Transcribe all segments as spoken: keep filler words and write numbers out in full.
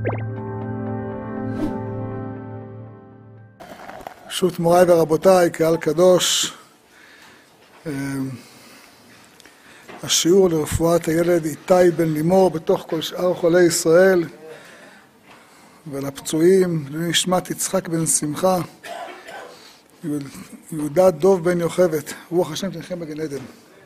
ברשות מוריי ורבותיי, קהל קדוש, השיעור לרפואת הילד איתי בן לימור בתוך כל שאר חולי ישראל, ולפצועים לנשמת יצחק בן שמחה, יהודה דוב בן יוכבת, רוח השם תנחם בגן עדן.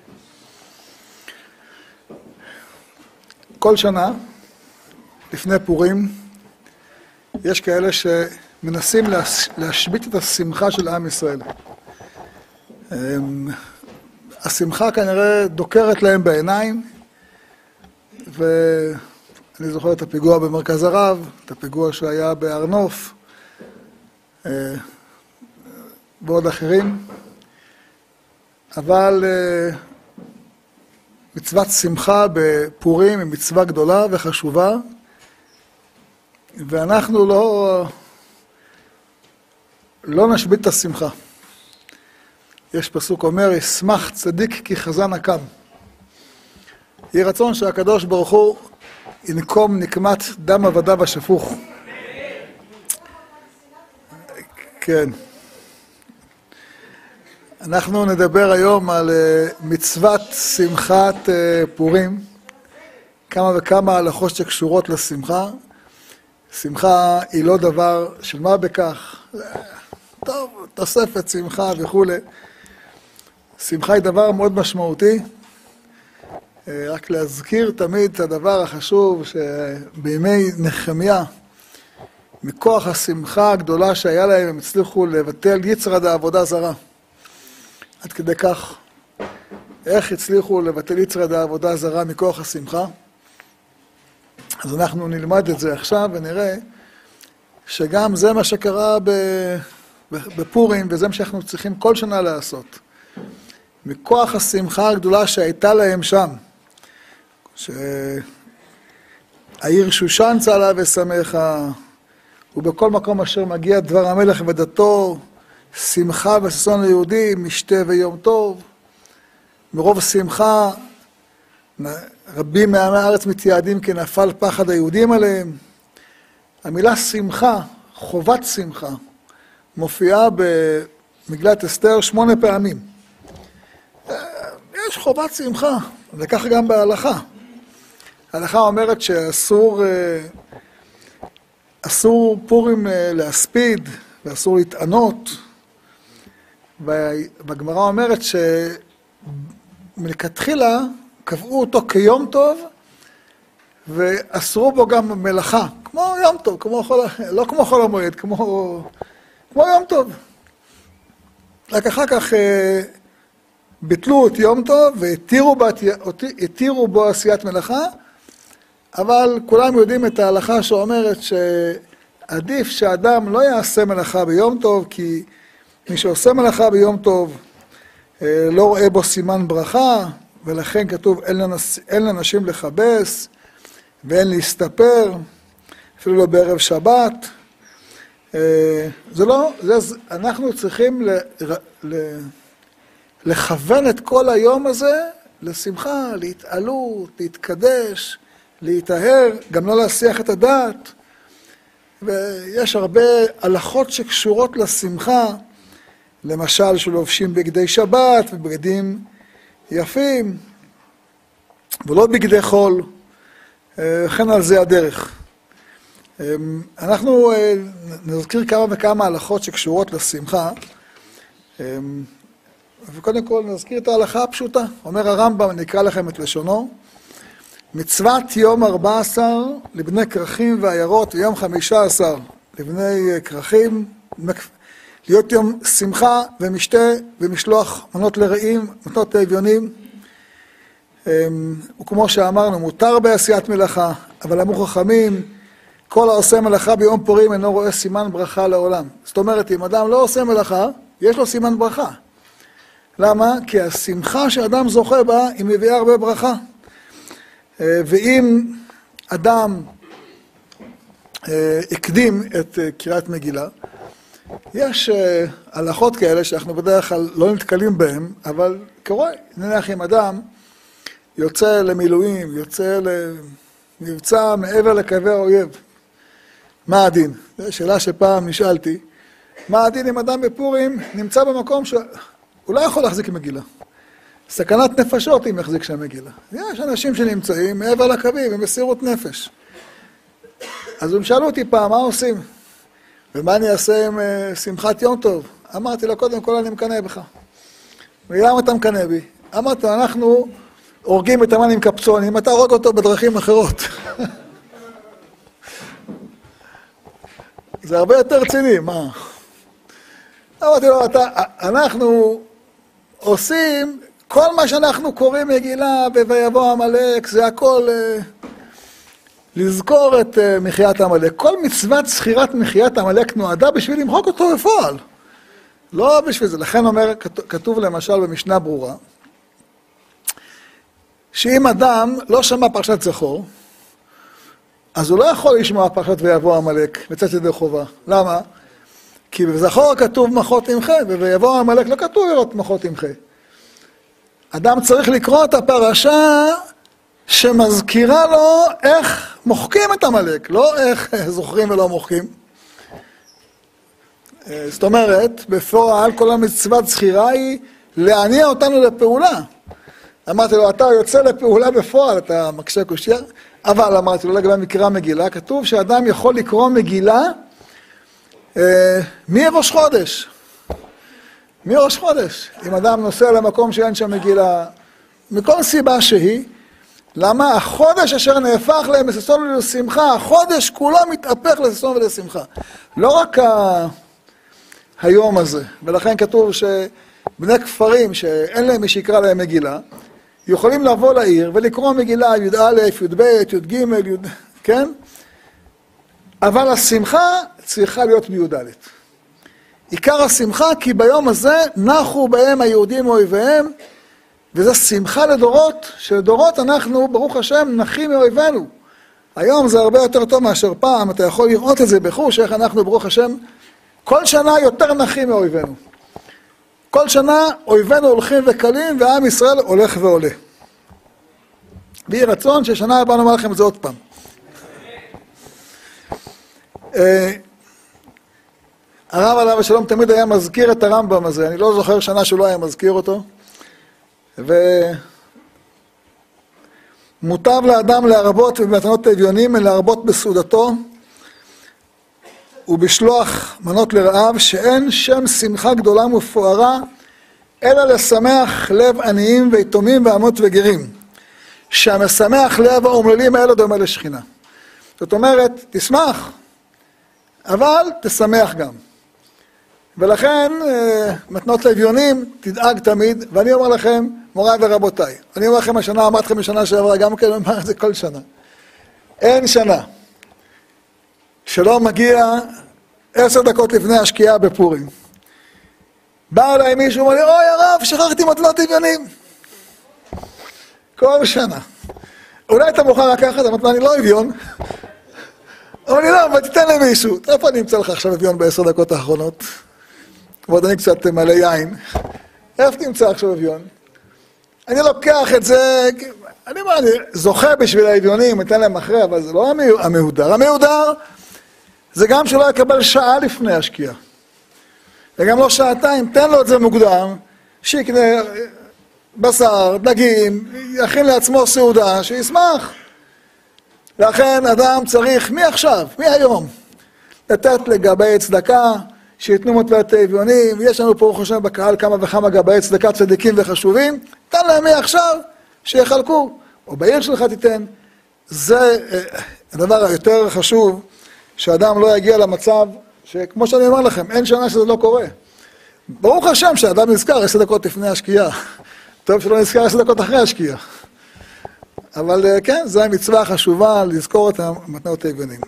כל שנה לפני פורים יש כאלה שמנסים להשבית את השמחה של עם ישראל. השמחה כנראה דוקרת להם בעיניים, ואני זוכר את הפיגוע במרכז הרב, את הפיגוע שהיה בהר נוף, ועוד אחרים, אבל מצוות שמחה בפורים היא מצווה גדולה וחשובה, ואנחנו לא, לא נשבית את השמחה. יש פסוק אומר, ישמח צדיק כי חזן הקם. יהי רצון שהקדוש ברוך הוא ינקום נקמת דם עבדיו השפוך. כן. אנחנו נדבר היום על מצוות שמחת פורים, כמה וכמה הלכות שקשורות לשמחה. שמחה היא לא דבר של מה בכך, טוב, תוספת שמחה וכו'. שמחה היא דבר מאוד משמעותי. רק להזכיר תמיד את הדבר החשוב שבימי נחמיה, מכוח השמחה הגדולה שהיה להם, הם הצליחו לבטל יצר דעבודה זרה. עד כדי כך, איך הצליחו לבטל יצר דעבודה זרה מכוח השמחה? אז אנחנו נלמד את זה עכשיו ונראה שגם זה מה שקרה בפורים, וזה מה שאנחנו צריכים כל שנה לעשות. מכוח השמחה הגדולה שהייתה להם שם, שהעיר שושן צהלה ושמחה, ובכל מקום אשר מגיע דבר המלך ודתו, שמחה וששון ליהודים, משתה ויום טוב. מרוב שמחה, רבים מעמי הארץ מתייעדים כי נפל פחד היהודים עליהם. המילה שמחה, חובת שמחה, מופיעה במגילת אסתר שמונה פעמים. יש חובת שמחה, וכך גם בהלכה. ההלכה אומרת שאסור אסור פורים להספיד, ואסור להתענות. והגמרא אומרת שמלכתחילה קבעו אותו כיום טוב, ואסרו בו גם מלאכה, כמו יום טוב, כמו חול, לא כמו חול המועד, כמו, כמו יום טוב. רק אחר כך ביטלו את יום טוב והתירו בו, התירו בו עשיית מלאכה, אבל כולם יודעים את ההלכה שאומרת שעדיף שאדם לא יעשה מלאכה ביום טוב, כי מי שעושה מלאכה ביום טוב לא רואה בו סימן ברכה, ולכן כתוב אין, לנש, אין לנשים לכבס ואין להסתפר, אפילו לא בערב שבת. זה לא, זה, אנחנו צריכים ל, ל, לכוון את כל היום הזה לשמחה, להתעלות, להתקדש, להתאהר, גם לא להסיח את הדעת. ויש הרבה הלכות שקשורות לשמחה, למשל שלובשים בגדי שבת ובגדים יפים, ולא בגדי חול, וכן על זה הדרך. אנחנו נזכיר כמה וכמה הלכות שקשורות לשמחה, וקודם כל נזכיר את ההלכה הפשוטה. אומר הרמב"ם, אני אקרא לכם את לשונו, מצוות יום ארבע עשר לבני כרכים ועיירות, ויום חמישה עשר לבני כרכים, להיות יום שמחה ומשתה ומשלוח מנות לרעים, מנות לאביונים. וכמו שאמרנו, מותר בעשיית מלאכה, אבל אמרו חכמים, כל העושה מלאכה ביום פורים אינו רואה סימן ברכה לעולם. זאת אומרת, אם אדם לא עושה מלאכה, יש לו סימן ברכה. למה? כי השמחה שאדם זוכה בה, היא מביאה הרבה ברכה. ואם אדם הקדים את קריאת מגילה, יש הלכות כאלה שאנחנו בדרך כלל לא נתקלים בהם, אבל קורה, נניח אם אדם יוצא למילואים, יוצא למבצע מעבר לקווי האויב, מה הדין? זו שאלה שפעם נשאלתי. מה הדין אם אדם בפורים נמצא במקום שהוא לא יכול להחזיק מגילה? סכנת נפשות אם יחזיק שם מגילה. יש אנשים שנמצאים מעבר לקווים, במסירות נפש. אז הם שאלו אותי פעם, מה עושים? ומה אני אעשה עם uh, שמחת יום טוב? אמרתי לו, קודם כל אני מקנא בך. ולמה אתה מקנא בי? אמרתי לו, אנחנו הורגים את המן עם קפצונים, אתה הורג אותו בדרכים אחרות. זה הרבה יותר רציני, מה? אמרתי לו, אתה, אנחנו עושים, כל מה שאנחנו קוראים מגילה ב"ויבוא עמלק", זה הכל uh, לזכור את uh, מחיית עמלק. כל מצוות זכירת מחיית עמלק נועדה בשביל למחוק אותו בפועל. לא בשביל זה. לכן אומר, כתוב למשל במשנה ברורה, שאם אדם לא שמע פרשת זכור, אז הוא לא יכול לשמוע פרשת ויבוא עמלק מצד ידי חובה. למה? כי בזכור כתוב מחות עמך, ויבוא עמלק לא כתוב לראות מחות עמך. אדם צריך לקרוא את הפרשה שמזכירה לו איך מוחקים את עמלק, לא איך זוכרים ולא מוחקים. זאת אומרת, בפועל כל המצוות זכירה היא להניע אותנו לפעולה. אמרתי לו, אתה יוצא לפעולה בפועל, אתה מקשה קושיה, אבל אמרתי לו, לגבי מקרא מגילה, כתוב שאדם יכול לקרוא מגילה אה, מראש חודש. מראש חודש. אם אדם נוסע למקום שאין שם מגילה, מכל סיבה שהיא, למה? החודש אשר נהפך להם לששון ולשמחה, החודש כולו מתהפך לששון ולשמחה. לא רק ה... היום הזה, ולכן כתוב שבני כפרים שאין להם מי שיקרא להם מגילה, יכולים לבוא לעיר ולקרוא מגילה י"א, י"ב, י"ג, י'... כן? אבל השמחה צריכה להיות מי"ד. עיקר השמחה כי ביום הזה נחו בהם היהודים מאויביהם, וזה שמחה לדורות, שלדורות אנחנו, ברוך השם, נחים מאויבינו. היום זה הרבה יותר טוב מאשר פעם, אתה יכול לראות את זה בחוש, איך אנחנו, ברוך השם, כל שנה יותר נחים מאויבינו. כל שנה אויבינו הולכים וקלים, ועם ישראל הולך ועולה. ויהי רצון ששנה הבאה נאמר לכם את זה עוד פעם. הרב עליו השלום תמיד היה מזכיר את הרמב"ם הזה, אני לא זוכר שנה שהוא לא היה מזכיר אותו. ומוטב לאדם להרבות במתנות אביונים, להרבות בסעודתו, ובשלוח מנות לרעב, שאין שם שמחה גדולה ומפוארה, אלא לשמח לב עניים ויתומים ועמות וגרים. שהמשמח לב האומללים האלה דומה לשכינה. זאת אומרת, תשמח, אבל תשמח גם. ולכן, מתנות לאביונים, תדאג תמיד, ואני אומר לכם, מוריי ורבותיי, אני אומר לכם, השנה אמרתי לכם בשנה שעברה, גם כן אומר את זה כל שנה. אין שנה שלא מגיע עשר דקות לפני השקיעה בפורים. בא אליי מישהו, אומר לי, אוי הרב, שכחתי מתנות אביונים. כל שנה. אולי אתה מוכר לקחת, אמרתי, אני לא אביון. אבל אני לא, אבל תיתן למישהו. איפה אני אמצא לך עכשיו אביון בעשר דקות האחרונות? ועוד אני קצת מלא יין. איפה תמצא עכשיו אביון? אני לוקח את זה, אני אומר, אני זוכה בשביל האביונים, אתן להם אחרי, אבל זה לא המהודר. המהודר זה גם שלא יקבל שעה לפני השקיעה. וגם לא שעתיים, תן לו את זה מוקדם, שיקנה בשר, דגים, יכין לעצמו סעודה, שישמח. לכן אדם צריך מעכשיו, מהיום, לתת לגבי צדקה, שיתנו מטבעות אביונים, ויש לנו פה חושב בקהל כמה וכמה גבי צדקה צדיקים וחשובים, תן להם מעכשיו שיחלקו, או בעיר שלך תיתן. זה הדבר היותר חשוב, שאדם לא יגיע למצב, שכמו שאני אומר לכם, אין שנה שזה לא קורה. ברוך השם שאדם נזכר עשר דקות לפני השקיעה, טוב שלא נזכר עשר דקות אחרי השקיעה. אבל כן, זו המצווה החשובה לזכור את המתנות האביונים.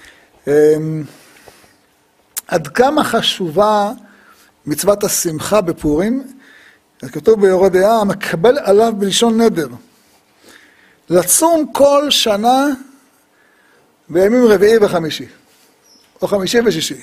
עד כמה חשובה מצוות השמחה בפורים, אז כתוב ביורה דעה, מקבל עליו בלשון נדר. לצום כל שנה בימים רביעי וחמישי, או חמישי ושישי.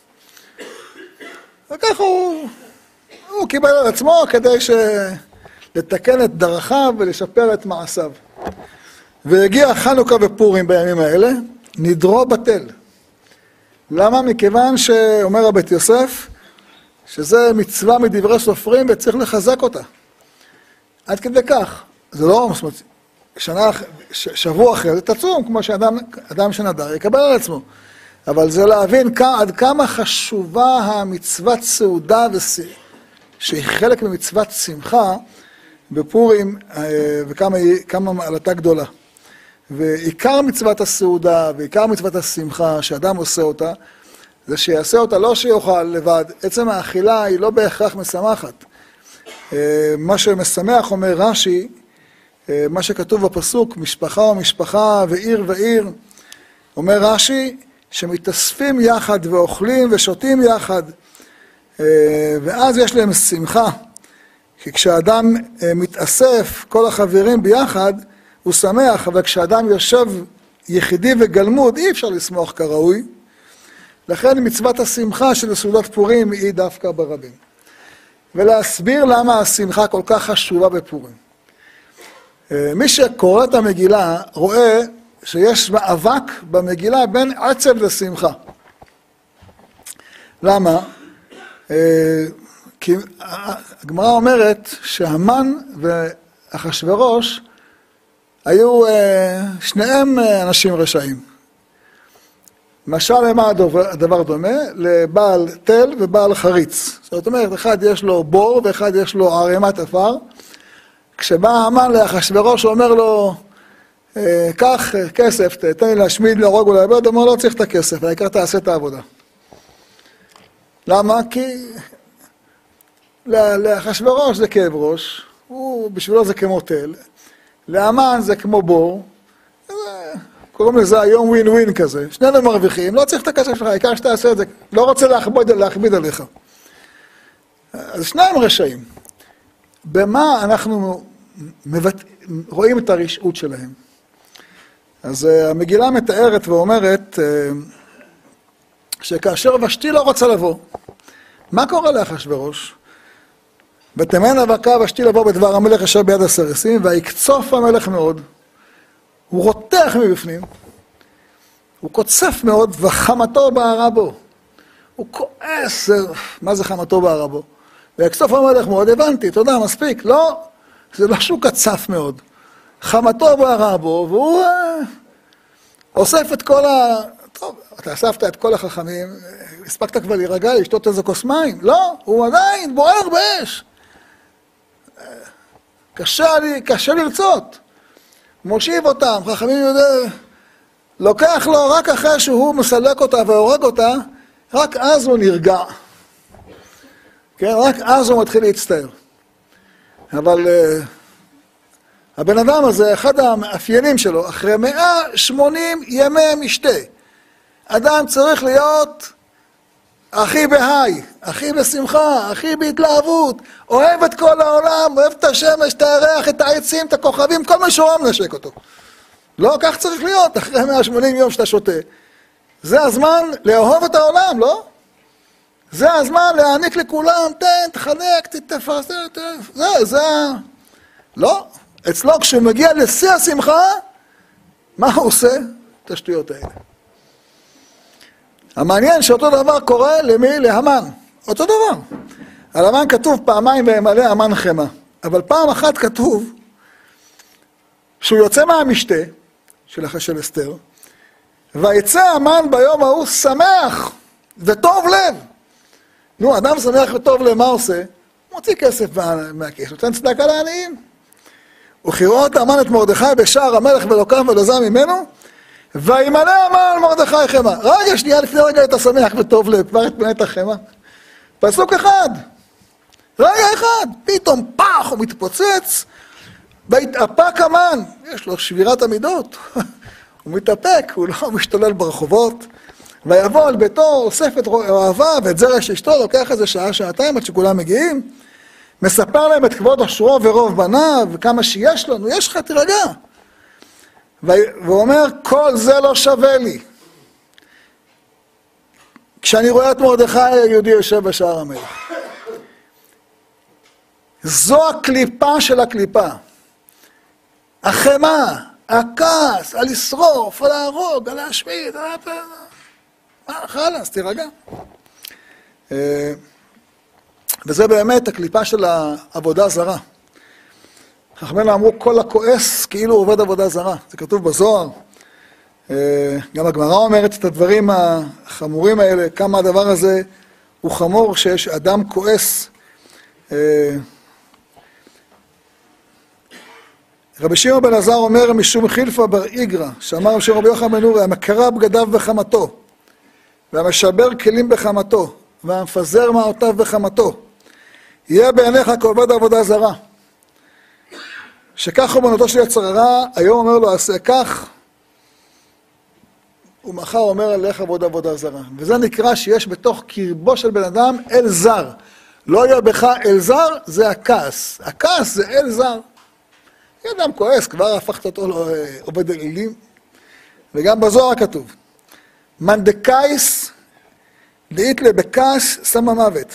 וכך הוא, הוא קיבל על עצמו כדי ש... לתקן את דרכיו ולשפר את מעשיו. והגיע חנוכה ופורים בימים האלה, נדרו בטל. למה? מכיוון שאומר הבית יוסף, שזה מצווה מדברי סופרים וצריך לחזק אותה. עד כדי כך. זה לא, זאת אומרת, שנה, שבוע אחרי, זה תצום, כמו שאדם אדם שנדר יקבל על עצמו. אבל זה להבין כ, עד כמה חשובה המצוות סעודה, וס, שהיא חלק ממצוות שמחה, בפורים, וכמה כמה מעלתה גדולה. ועיקר מצוות הסעודה, ועיקר מצוות השמחה, שאדם עושה אותה, זה שיעשה אותה לא שיוכל לבד. עצם האכילה היא לא בהכרח משמחת. מה שמשמח, אומר רש"י, מה שכתוב בפסוק, משפחה ומשפחה ועיר ועיר, אומר רש"י, שמתאספים יחד ואוכלים ושותים יחד, ואז יש להם שמחה. כי כשאדם מתאסף, כל החברים ביחד, הוא שמח, אבל כשאדם יושב יחידי וגלמוד, אי אפשר לשמוח כראוי. לכן מצוות השמחה של סעודת פורים היא דווקא ברבים. ולהסביר למה השמחה כל כך חשובה בפורים. מי שקורא את המגילה רואה שיש מאבק במגילה בין עצב לשמחה. למה? כי הגמרא אומרת שהמן ואחשוורוש היו שניהם אנשים רשעים. משל למה הדבר דומה? לבעל תל ובעל חריץ. זאת אומרת, אחד יש לו בור ואחד יש לו ערימת עפר. כשבא המן לאחשוורוש הוא אומר לו, קח כסף, תן לי להשמיד, להרוג ולאבד, הוא אומר, לא צריך את הכסף, העיקר תעשה את העבודה. למה? כי לאחשוורוש זה כאב ראש, הוא, בשבילו זה כמו תל, להמן זה כמו בור, קוראים לזה היום ווין ווין כזה, שנינו מרוויחים, לא צריך את הכסף שלך, העיקר שתעשה את זה, לא רוצה להכביד, להכביד עליך. אז שניים רשעים. במה אנחנו מבט... רואים את הרשעות שלהם? אז uh, המגילה מתארת ואומרת uh, שכאשר ושתי לא רוצה לבוא, מה קורה לאחשוורוש? ותמן אבקה ושתי לבוא בדבר המלך אשר ביד הסרסים, ויקצוף המלך מאוד, הוא רותח מבפנים, הוא קוצף מאוד, וחמתו בערה בו. הוא כועס, מה זה חמתו בערה בו? ויקצוף המלך מאוד, הבנתי, תודה, מספיק. לא, זה לא שהוא קצף מאוד. חמתו בערה בו, והוא אוסף את כל ה... טוב, אתה אספת את כל החכמים, הספקת כבר להירגע, לשתות איזה כוס מים? לא, הוא עדיין בוער באש. קשה לי, קשה לרצות. מושיב אותם, חכמים יודע, לוקח לו רק אחרי שהוא מסלק אותה והורג אותה, רק אז הוא נרגע. כן, רק אז הוא מתחיל להצטער. אבל uh, הבן אדם הזה, אחד המאפיינים שלו, אחרי מאה ושמונים ימי משתה, אדם צריך להיות הכי בהי, הכי בשמחה, הכי בהתלהבות, אוהב את כל העולם, אוהב את השמש, את הירח, את העצים, את הכוכבים, כל מה שהוא מנשק אותו. לא, כך צריך להיות, אחרי מאה ושמונים יום שאתה שותה. זה הזמן לאהוב את העולם, לא? זה הזמן להעניק לכולם, תן, תחלק, תפרס, זה, זה... לא, אצלו כשהוא מגיע לשיא השמחה, מה הוא עושה? את השטויות האלה. המעניין שאותו דבר קורה למי? להמן. אותו דבר. על המן כתוב פעמיים וימלא המן חמה. אבל פעם אחת כתוב שהוא יוצא מהמשתה של של אסתר, ויצא המן ביום ההוא שמח וטוב לב. נו, אדם שמח וטוב לב, מה עושה? הוא מוציא כסף מהכיס, נותן צדקה לעניים. וכראו המן את מרדכי בשער המלך ולוקח ולוזע ממנו, וימלא המן מרדכי חמה. רגע שנייה לפני רגע אתה שמח וטוב לב, כבר את פנית החמה. פסוק אחד, רגע אחד, פתאום פח הוא מתפוצץ, והתאפק המן, יש לו שבירת המידות, הוא מתאפק, הוא לא משתולל ברחובות, ויבוא על ביתו, אוסף את אוהביו ואת זרע של אשתו, לוקח איזה שעה, שעתיים עד שכולם מגיעים, מספר להם את כבוד עושרו ורוב בניו, וכמה שיש לנו, יש לך, תירגע. והוא אומר, כל זה לא שווה לי. כשאני רואה את מרדכי היהודי יושב בשער המלך. זו הקליפה של הקליפה. החמה, הכעס, על לשרוף, על להרוג, על להשמיד, על... מה, חלאס, תירגע. וזה באמת הקליפה של העבודה זרה. חכמינו אמרו, כל הכועס כאילו עובד עבודה זרה. זה כתוב בזוהר. גם הגמרא אומרת את הדברים החמורים האלה, כמה הדבר הזה הוא חמור שיש אדם כועס. רבי שמעון בן אלעזר אומר, משום חילפא בר איגרא, שאמר משום רבי יוחנן בן נורי, המקרע בגדיו בחמתו, והמשבר כלים בחמתו, והמפזר מעותיו בחמתו, יהיה בעיניך כעובד עבודה זרה. שכך אומנותו של יצר הרע, היום אומר לו, עשה כך, ומחר אומר, לך עבוד עבודה זרה. וזה נקרא שיש בתוך קרבו של בן אדם אל זר. לא יהיה בך אל זר, זה הכעס. הכעס זה אל זר. אדם כועס, כבר הפכת אותו לעובד אלילים. וגם בזוהר כתוב, מן דקייס, דאית בכעס, שמה מוות.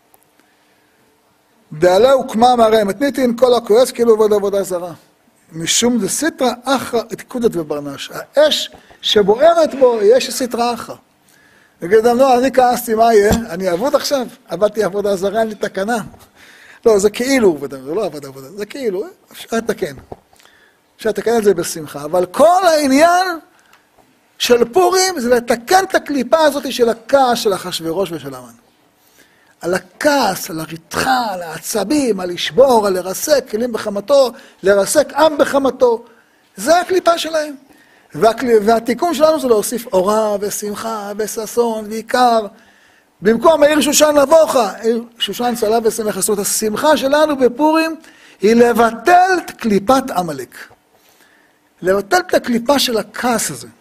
דעלה הוקמה מראה, מתניתין כל הכועס כאילו עובד עבודה זרה. משום דסיטרא אחרא תיקודת וברנש. האש שבוערת בו, יש סטרא אחרא. וגיד אדם, לא, אני כעסתי, מה יהיה? אני אעבוד עכשיו? עבדתי עבודה זרה, אין לי תקנה. לא, זה כאילו, זה לא עבודה עבודה, זה כאילו, אפשר לתקן. אפשר לתקן את זה בשמחה, אבל כל העניין של פורים זה לתקן את הקליפה הזאת של הכעס של אחשוורוש ושל המן. על הכעס, על הרתחה, על העצבים, על לשבור, על לרסק כלים בחמתו, לרסק עם בחמתו. זה הקליפה שלהם. והתיקון שלנו זה להוסיף אורה ושמחה וששון ועיקר. במקום העיר שושן לבוך, עיר שושן צלה ושמח. זאת אומרת, השמחה שלנו בפורים היא לבטל את קליפת עמלק. לבטל את הקליפה של הכעס הזה.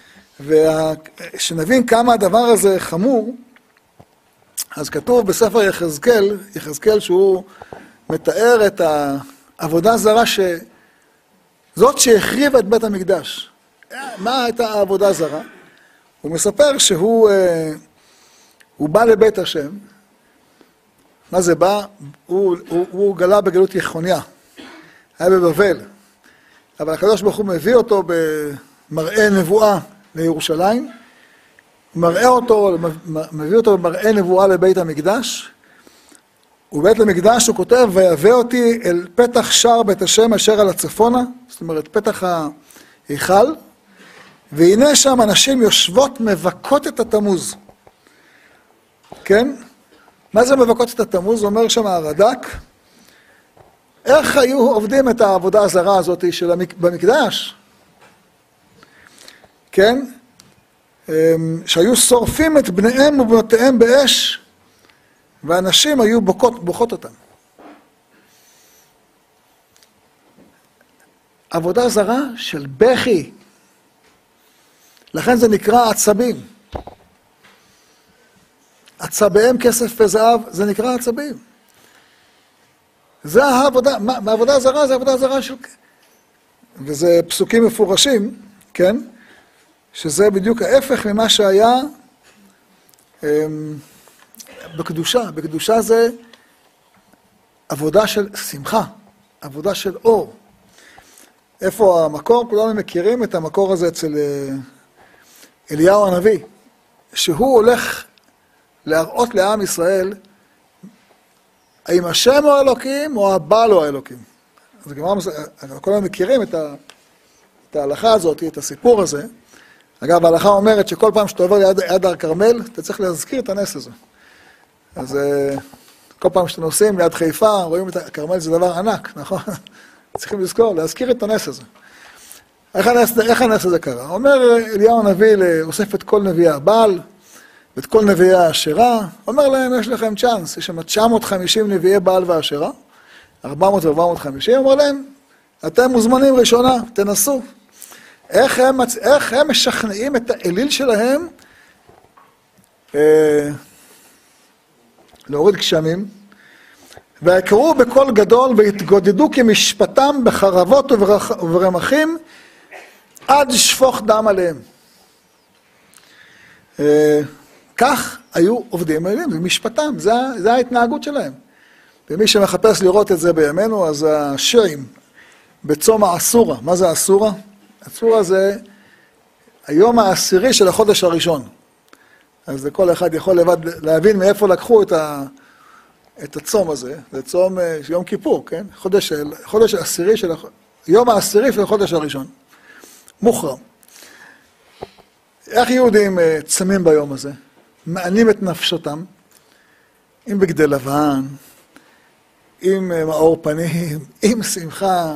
ושנבין כמה הדבר הזה חמור, אז כתוב בספר יחזקאל, יחזקאל שהוא מתאר את העבודה זרה ש... זאת שהחריבה את בית המקדש. מה הייתה העבודה זרה? הוא מספר שהוא הוא בא לבית השם. מה זה בא? הוא, הוא, הוא גלה בגלות יחוניה. היה בבבל. אבל הקדוש ברוך הוא מביא אותו במראה נבואה לירושלים. מראה אותו, מביא אותו במראה נבואה לבית המקדש. ובבית המקדש הוא כותב, ויבא אותי אל פתח שער בית השם אשר על הצפונה, זאת אומרת פתח ההיכל, והנה שם אנשים יושבות מבכות את התמוז. כן? מה זה מבכות את התמוז? אומר שם הרד"ק, איך היו עובדים את העבודה הזרה הזאת של המק... במקדש? כן? שהיו שורפים את בניהם ובנותיהם באש, ואנשים היו בוכות, בוכות אותם. עבודה זרה של בכי. לכן זה נקרא עצבים. עצביהם כסף וזהב, זה נקרא עצבים. זה העבודה, מה עבודה זרה? זה עבודה זרה של... וזה פסוקים מפורשים, כן? שזה בדיוק ההפך ממה שהיה בקדושה. בקדושה זה עבודה של שמחה, עבודה של אור. איפה המקור? כולנו מכירים את המקור הזה אצל אליהו הנביא, שהוא הולך להראות לעם ישראל האם השם הוא האלוקים או הבעל הוא האלוקים. אז כולנו מכירים את, ה, את ההלכה הזאת, את הסיפור הזה. אגב, ההלכה אומרת שכל פעם שאתה עובר ליד, ליד הר כרמל, אתה צריך להזכיר את הנס הזה. אז כל פעם שאתם נוסעים ליד חיפה, רואים את הכרמל, זה דבר ענק, נכון? צריכים לזכור, להזכיר את הנס הזה. איך הנס, איך הנס הזה קרה? אומר אליהו הנביא, אוסף את כל נביאי הבעל, ואת כל נביאי האשרה, אומר להם, יש לכם צ'אנס, יש שם תשע מאות וחמישים נביאי בעל והאשרה, ארבע מאות ו-ארבע מאות וחמישים, אומר להם, אתם מוזמנים ראשונה, תנסו. איך הם, איך הם משכנעים את האליל שלהם אה, להוריד גשמים, ויקראו בקול גדול והתגודדו כמשפטם בחרבות וברמחים עד שפוך דם עליהם. אה, כך היו עובדים האלילים, זה משפטם, זה, זה ההתנהגות שלהם. ומי שמחפש לראות את זה בימינו, אז השיעים בצום האסורה. מה זה האסורה? אסורה זה היום העשירי של החודש הראשון. אז כל אחד יכול לבד להבין מאיפה לקחו את, ה, את הצום הזה. זה צום יום כיפור, כן? חודש, חודש העשירי של, יום העשירי של החודש הראשון. מוחרם. איך יהודים צמים ביום הזה? מענים את נפשותם, עם בגדי לבן, עם מאור פנים, עם שמחה.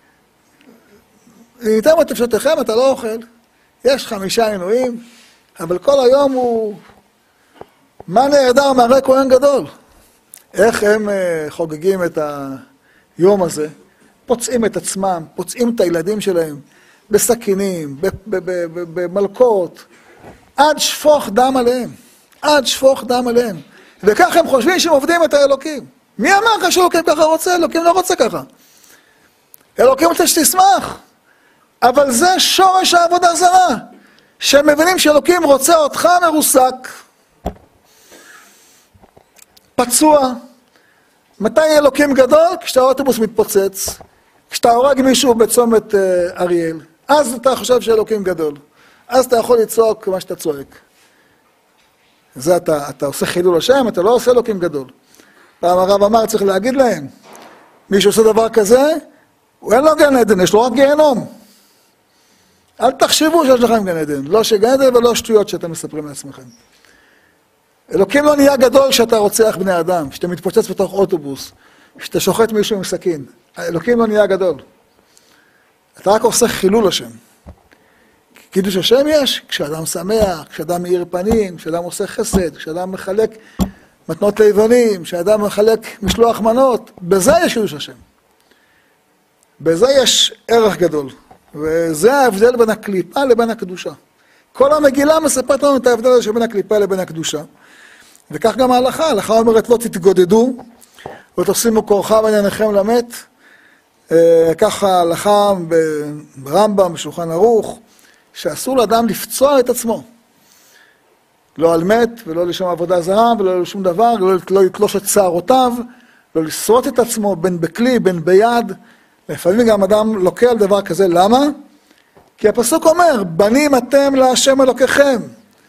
ניתן את נפשותיכם, אתה לא אוכל. יש חמישה עינויים, אבל כל היום הוא... מה נהדר מהרי כהן גדול? איך הם חוגגים את היום הזה? פוצעים את עצמם, פוצעים את הילדים שלהם, בסכינים, במלכות, עד שפוך דם עליהם. עד שפוך דם עליהם. וכך הם חושבים שהם עובדים את האלוקים. מי אמר לך שאלוקים ככה רוצה? אלוקים לא רוצה ככה. אלוקים רוצה שתשמח. אבל זה שורש העבודה זרה. שהם מבינים שאלוקים רוצה אותך מרוסק, פצוע. מתי אלוקים גדול? כשאתה האוטובוס מתפוצץ. כשאתה הורג מישהו בצומת אריאל. אז אתה חושב שאלוקים גדול. אז אתה יכול לצעוק מה שאתה צועק. זה אתה, אתה עושה חילול השם, אתה לא עושה אלוקים גדול. פעם הרב אמר, צריך להגיד להם, מי שעושה דבר כזה, הוא אין לו גן עדן, יש לו רק גיהנום. אל תחשבו שיש לכם גן עדן, לא שגן עדן ולא שטויות שאתם מספרים לעצמכם. אלוקים לא נהיה גדול כשאתה רוצח בני אדם, כשאתה מתפוצץ בתוך אוטובוס, כשאתה שוחט מישהו עם סכין. אלוקים לא נהיה גדול. אתה רק עושה חילול השם. קידוש השם יש, כשאדם שמח, כשאדם מאיר פנים, כשאדם עושה חסד, כשאדם מחלק מתנות ליוונים, כשאדם מחלק משלוח מנות, בזה יש קידוש השם. בזה יש ערך גדול. וזה ההבדל בין הקליפה לבין הקדושה. כל המגילה מספרת לנו את ההבדל הזה שבין הקליפה לבין הקדושה. וכך גם ההלכה. ההלכה אומרת לא תתגודדו, ותשימו כורחה בעיניכם למת. ככה ההלכה ברמב"ם, בשולחן ערוך, שאסור לאדם לפצוע את עצמו. לא על מת, ולא לשם עבודה זרה, ולא לשום דבר, לא לתלוש את שערותיו, לא לשרוט את עצמו בין בכלי, בין ביד. לפעמים גם אדם לוקה על דבר כזה. למה? כי הפסוק אומר, בנים אתם להשם אלוקיכם.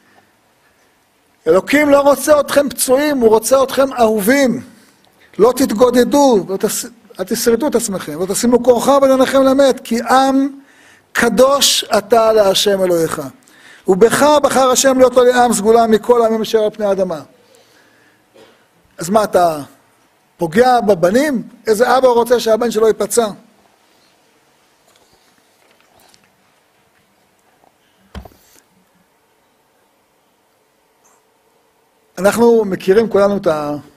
אלוקים לא רוצה אתכם פצועים, הוא רוצה אתכם אהובים. לא תתגודדו, אל תשרטו את עצמכם, ותשימו כורחה בעיניכם למת, כי עם קדוש אתה להשם אלוהיך. ובך בחר השם להיות לו לעם סגולה מכל העמים אשר על פני האדמה. אז מה, אתה פוגע בבנים? איזה אבא רוצה שהבן שלו ייפצע? אנחנו מכירים כולנו את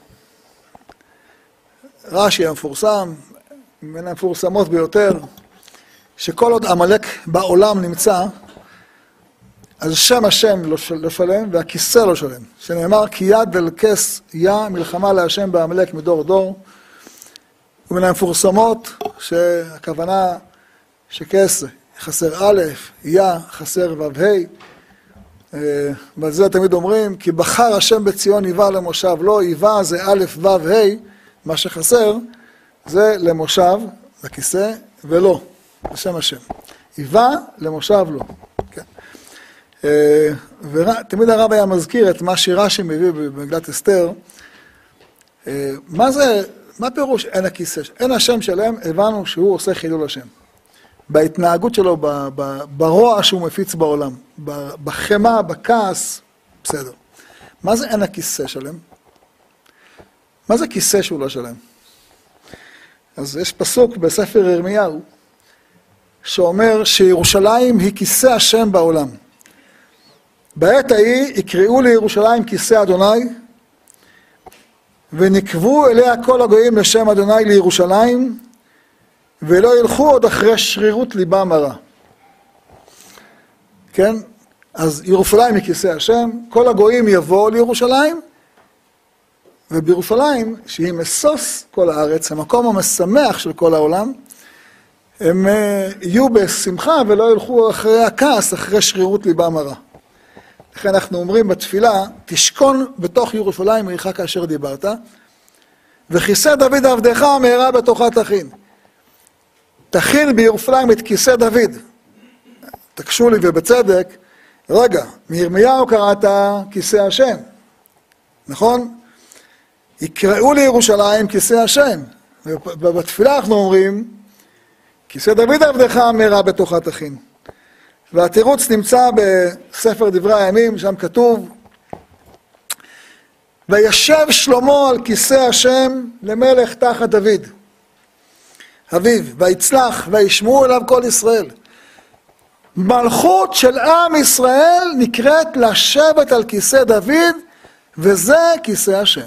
הרש"י המפורסם, מן המפורסמות ביותר, שכל עוד עמלק בעולם נמצא, אז שם השם לא שלם והכיסא לא שלם. שנאמר, כי יד אל כס יה מלחמה להשם בעמלק מדור דור. ומן המפורסמות שהכוונה שכס חסר א', יה חסר ו' ה'. ועל זה תמיד אומרים, כי בחר השם בציון היווה למושב. לא, היווה זה א' ו' ה', מה שחסר זה למושב, לכיסא, ולא, לשם השם. היווה למושב לא. כן. ותמיד הרב היה מזכיר את מה שרש"י מביא במגילת אסתר. מה זה, מה פירוש אין הכיסא? אין השם שלהם, הבנו שהוא עושה חילול השם. בהתנהגות שלו, ברוע שהוא מפיץ בעולם, בחמה, בכעס, בסדר. מה זה אין הכיסא שלהם? מה זה כיסא שהוא לא שלהם? אז יש פסוק בספר ירמיהו, שאומר שירושלים היא כיסא השם בעולם. בעת ההיא יקראו לירושלים כיסא אדוני, ונקבו אליה כל הגויים לשם אדוני לירושלים, ולא ילכו עוד אחרי שרירות ליבם הרע. כן? אז ירושלים היא כיסא השם, כל הגויים יבואו לירושלים, ובירושלים, שהיא מסוס כל הארץ, המקום המשמח של כל העולם, הם יהיו בשמחה ולא ילכו אחרי הכעס, אחרי שרירות ליבם הרע. לכן אנחנו אומרים בתפילה, תשכון בתוך ירושלים עירך כאשר דיברת, וכיסא דוד עבדך מהרה בתוכה תכין. תכין בירושלים את כיסא דוד. תקשו לי ובצדק, רגע, מירמיהו קראת כיסא השם, נכון? יקראו לירושלים כיסא השם, ובתפילה אנחנו אומרים, כיסא דוד עבדך מהרה בתוכה תכין. והתירוץ נמצא בספר דברי הימים, שם כתוב, וישב שלמה על כיסא השם למלך תחת דוד, אביו, ויצלח וישמעו אליו כל ישראל. מלכות של עם ישראל נקראת לשבת על כיסא דוד, וזה כיסא השם.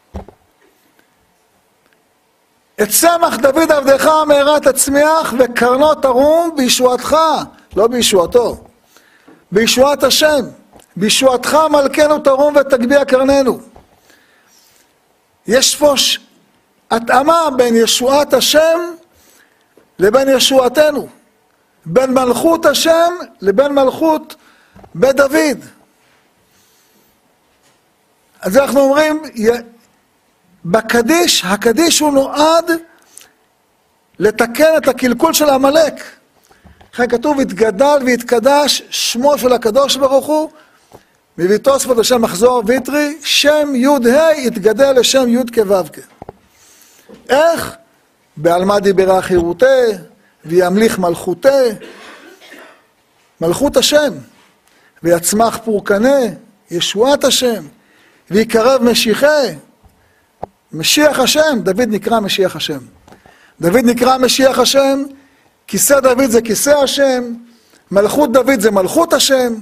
את צמח דוד עבדך מהרה תצמיח, וקרנו תרום בישועתך, לא בישועתו, בישועת השם. בישועתך מלכנו תרום ותגביה קרננו. יש פה התאמה בין ישועת השם לבין ישועתנו, בין מלכות השם לבין מלכות בית דוד. אז אנחנו אומרים, בקדיש, הקדיש הוא נועד לתקן את הקלקול של המלאק. לכן כתוב, התגדל והתקדש שמו של הקדוש ברוך הוא, מביא תוספות לשם מחזור ויטרי, שם יוד ה' התגדל לשם יוד כו' כ'. איך? בעלמא דיברה חירותי, וימליך מלכותי, מלכות השם, ויצמח פורקנה, ישועת השם, ויקרב משיחי, משיח השם. דוד נקרא משיח השם. דוד נקרא משיח השם, כיסא דוד זה כיסא השם, מלכות דוד זה מלכות השם,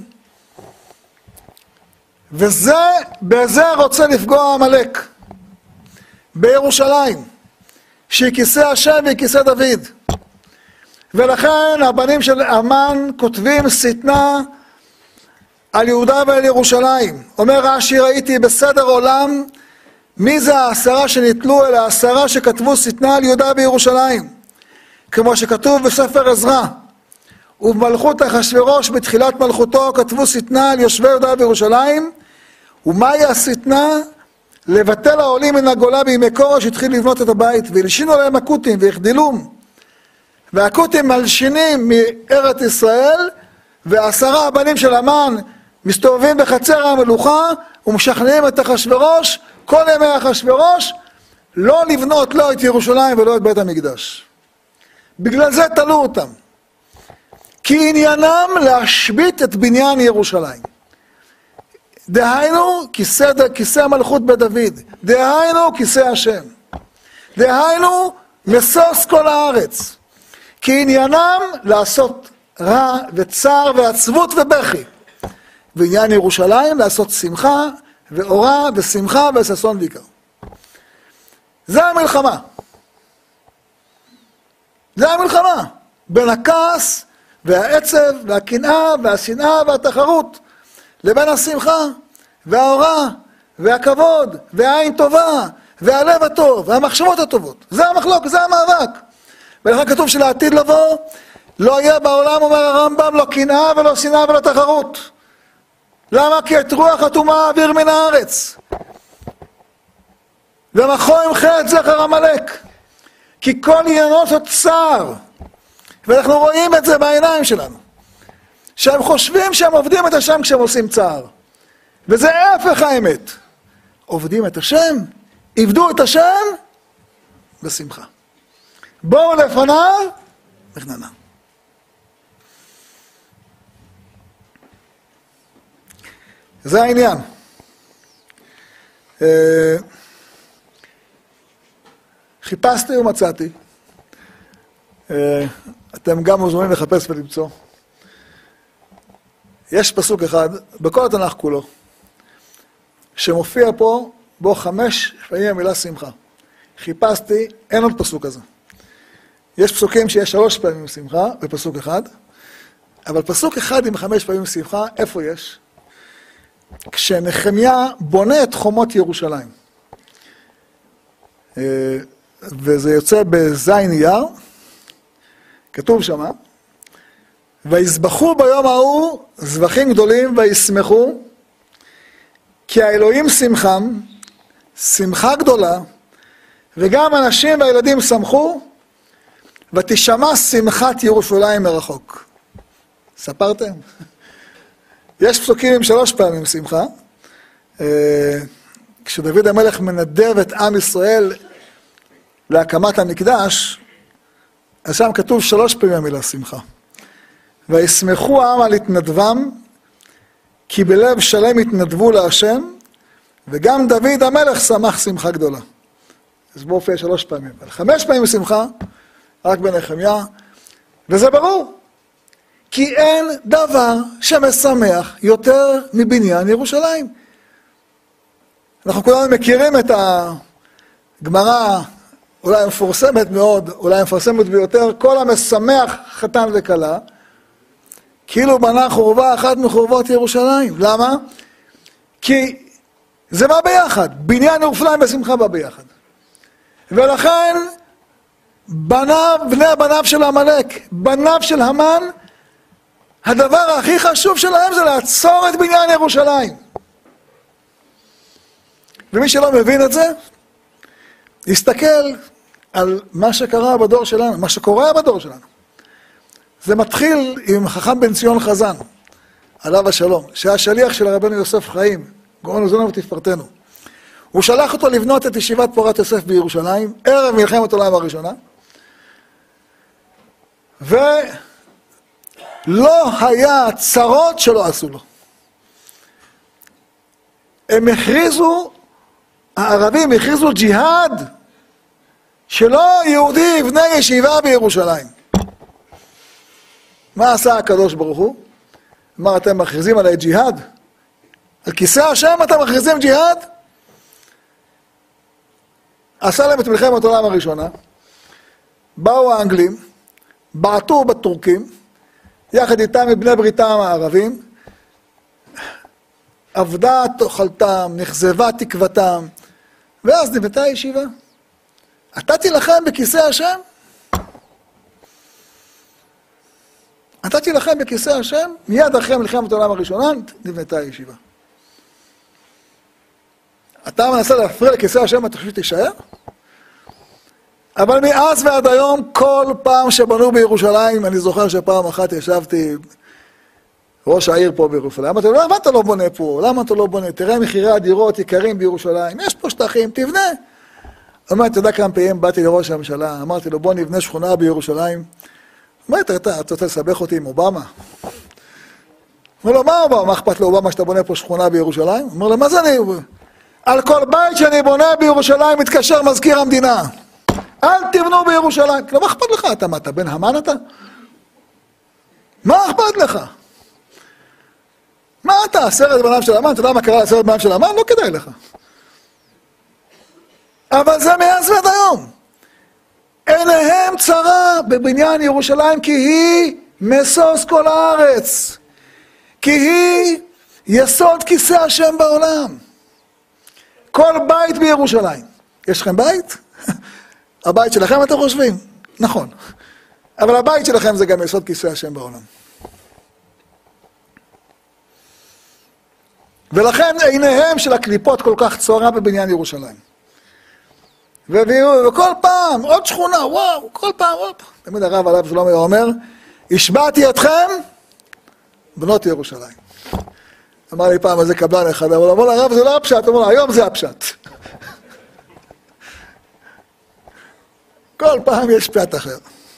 וזה, בזה רוצה לפגוע המלאק, בירושלים, שהיא כיסא השם והיא כיסא דוד. ולכן הבנים של אמן כותבים שטנה על יהודה ועל ירושלים. אומר רש"י, ראיתי בסדר עולם, מי זה העשרה שנתלו, אלא העשרה שכתבו שטנה על יהודה וירושלים, כמו שכתוב בספר עזרא, ובמלכות אחשוורוש בתחילת מלכותו כתבו שטנה על יושבי יהודה וירושלים. ומהי השטנה? לבטל העולים מן הגולה בימי כורש שהתחיל לבנות את הבית, והלשינו עליהם הכותים והחדילום, והכותים מלשינים מארץ ישראל, ועשרה הבנים של המן מסתובבים בחצר המלוכה ומשכנעים את אחשוורוש כל ימי אחשוורוש לא לבנות לא את ירושלים ולא את בית המקדש. בגלל זה תלו אותם, כי עניינם להשבית את בניין ירושלים. דהיינו כיסא, כיסא המלכות בדוד, דהיינו כיסא השם, דהיינו משוש כל הארץ, כי עניינם לעשות רע וצער ועצבות ובכי, ועניין ירושלים לעשות שמחה ואורה ושמחה וששון ויקר. זה המלחמה. זה המלחמה בין הכעס והעצב והקנאה והשנאה והתחרות לבין השמחה והאורה והכבוד והעין טובה והלב הטוב והמחשבות הטובות. זה המחלוק, זה המאבק. ולכן כתוב שלעתיד לבוא לא יהיה בעולם, אומר הרמב"ם, לא קנאה ולא שנאה ולא תחרות. למה? כי את רוח הטומאה אוויר מן הארץ, ומחו ימחה את זכר עמלק, כי כל עניינו זאת צער. ואנחנו רואים את זה בעיניים שלנו, שהם חושבים שהם עובדים את השם כשהם עושים צער, וזה ההפך האמת. עובדים את השם, עבדו את השם בשמחה, בואו לפניו בכננה. זה העניין. חיפשתי ומצאתי, אתם גם מוזמנים לחפש ולמצוא. יש פסוק אחד בכל התנ"ך כולו שמופיע פה בו חמש פעמים המילה שמחה. חיפשתי, אין עוד פסוק כזה. יש פסוקים שיש שלוש פעמים שמחה בפסוק אחד, אבל פסוק אחד עם חמש פעמים שמחה, איפה יש? כשנחמיה בונה את חומות ירושלים, וזה יוצא בזין אייר, כתוב שמה, ויזבחו ביום ההוא זבחים גדולים וישמחו, כי האלוהים שמחם, שמחה גדולה, וגם אנשים והילדים שמחו, ותשמע שמחת ירושלים מרחוק. ספרתם? יש פסוקים עם שלוש פעמים שמחה. כשדוד המלך מנדב את עם ישראל להקמת המקדש, אז שם כתוב שלוש פעמים המילה שמחה. וישמחו העם על התנדבם, כי בלב שלם התנדבו להשם, וגם דוד המלך שמח שמחה גדולה. אז בואו הופיע שלוש פעמים. אבל חמש פעמים שמחה, רק בנחמיה, וזה ברור. כי אין דבר שמשמח יותר מבניין ירושלים. אנחנו כולנו מכירים את הגמרא, אולי מפורסמת מאוד, אולי מפורסמת ביותר, כל המשמח חתן וכלה, כאילו בנה חורבה אחת מחורבות ירושלים. למה? כי זה בא ביחד, בניין ירושלים בשמחה בא ביחד. ולכן בניו, בני הבניו של עמלק, בניו של המן, הדבר הכי חשוב שלהם זה לעצור את בניין ירושלים. ומי שלא מבין את זה, יסתכל על מה שקרה בדור שלנו, מה שקורה בדור שלנו. זה מתחיל עם חכם בן ציון חזן, עליו השלום, שהיה שליח של הרבנו יוסף חיים, גאון עוזנו ותפארתנו. הוא שלח אותו לבנות את ישיבת פורת יוסף בירושלים, ערב מלחמת העולם הראשונה, ולא היה צרות שלא עשו לו. הם הכריזו, הערבים הכריזו ג'יהאד, שלא יהודי יבנה ישיבה בירושלים. מה עשה הקדוש ברוך הוא? אמר, אתם מכריזים עליי ג'יהאד? על כיסא השם אתם מכריזים ג'יהאד? עשה להם את מלחמת העולם הראשונה, באו האנגלים, בעטו בטורקים, יחד איתם מבני בריתם הערבים, עבדה תאכלתם, נחזבה תקוותם, ואז נבנתה ישיבה. אתה תילחם בכיסא השם? אתה תילחם בכיסא השם? מיד אחרי מלחמת העולם הראשונה נבנתה ישיבה. אתה מנסה להפריע לכיסא השם, אתה חושב שתישאר? אבל מאז ועד היום, כל פעם שבנו בירושלים, אני זוכר שפעם אחת ישבתי, ראש העיר פה בירושלים, אמרתי לו, למה אתה לא בונה פה? למה אתה לא בונה? תראה מחירי הדירות יקרים בירושלים, יש פה שטחים, תבנה. אמרתי, אתה יודע כמה פעמים באתי לראש הממשלה, אמרתי לו, בוא נבנה שכונה בירושלים. אמרתי, אתה, אתה רוצה לסבך אותי עם אובמה? אמר לו, מה אובמה? מה אכפת לאובמה שאתה בונה פה שכונה בירושלים? אמר לו, מה זה אני? על כל בית שאני בונה בירושלים מתקשר מזכיר המדינה. אל תבנו בירושלים. לא, מה אכפת לך? אתה מה, אתה בן המן אתה? מה אכפת לך? מה אתה, עשרת בניו של המן? אתה יודע מה קרה לעשרת בניו של המן? לא כדאי לך. אבל זה מאז ועד היום. עיניהם צרה בבניין ירושלים, כי היא משוש כל הארץ. כי היא יסוד כיסא השם בעולם. כל בית בירושלים. יש לכם בית? הבית שלכם אתם חושבים? נכון. אבל הבית שלכם זה גם יסוד כיסא השם בעולם. ולכן עיניהם של הקליפות כל כך צורה בבניין ירושלים. וכל פעם, עוד שכונה, וואו, כל פעם, וואו. תמיד הרב עליו שלום היה אומר, השבעתי אתכם, בנות ירושלים. אמר לי פעם, איזה קבלן אחד, אבל אמר לרב, זה לא הפשט, אמר לו, היום זה הפשט. כל פעם יש פשט אחר.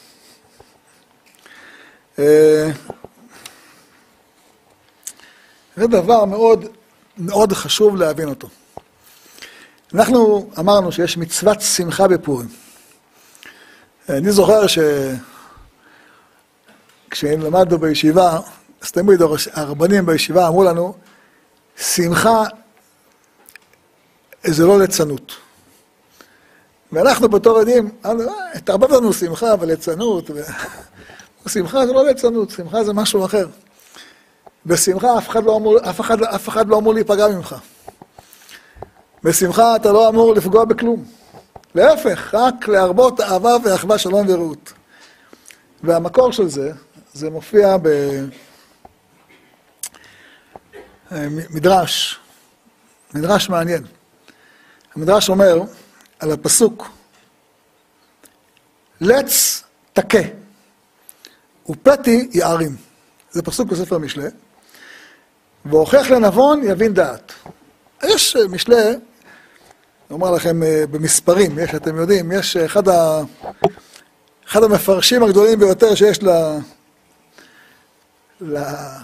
זה דבר מאוד, מאוד חשוב להבין אותו. אנחנו אמרנו שיש מצוות שמחה בפורים. אני זוכר ש... כשלמדנו בישיבה, אז תמיד הרבנים בישיבה אמרו לנו, שמחה זה לא ליצנות. ואנחנו בתור יודעים, תערבב לנו שמחה וליצנות, ו... שמחה זה לא ליצנות, שמחה זה משהו אחר. בשמחה אף אחד לא אמור, אף אחד, אף אחד לא אמור להיפגע ממך. בשמחה אתה לא אמור לפגוע בכלום. להפך, רק להרבות אהבה ואחווה, שלום ורעות. והמקור של זה, זה מופיע במדרש, מדרש מעניין. המדרש אומר על הפסוק, לץ תכה, ופתי יערים. זה פסוק בספר משלי. והוכח לנבון יבין דעת. יש משלי, אני אומר לכם במספרים, יש, אתם יודעים, יש אחד, ה, אחד המפרשים הגדולים ביותר שיש ל, ל,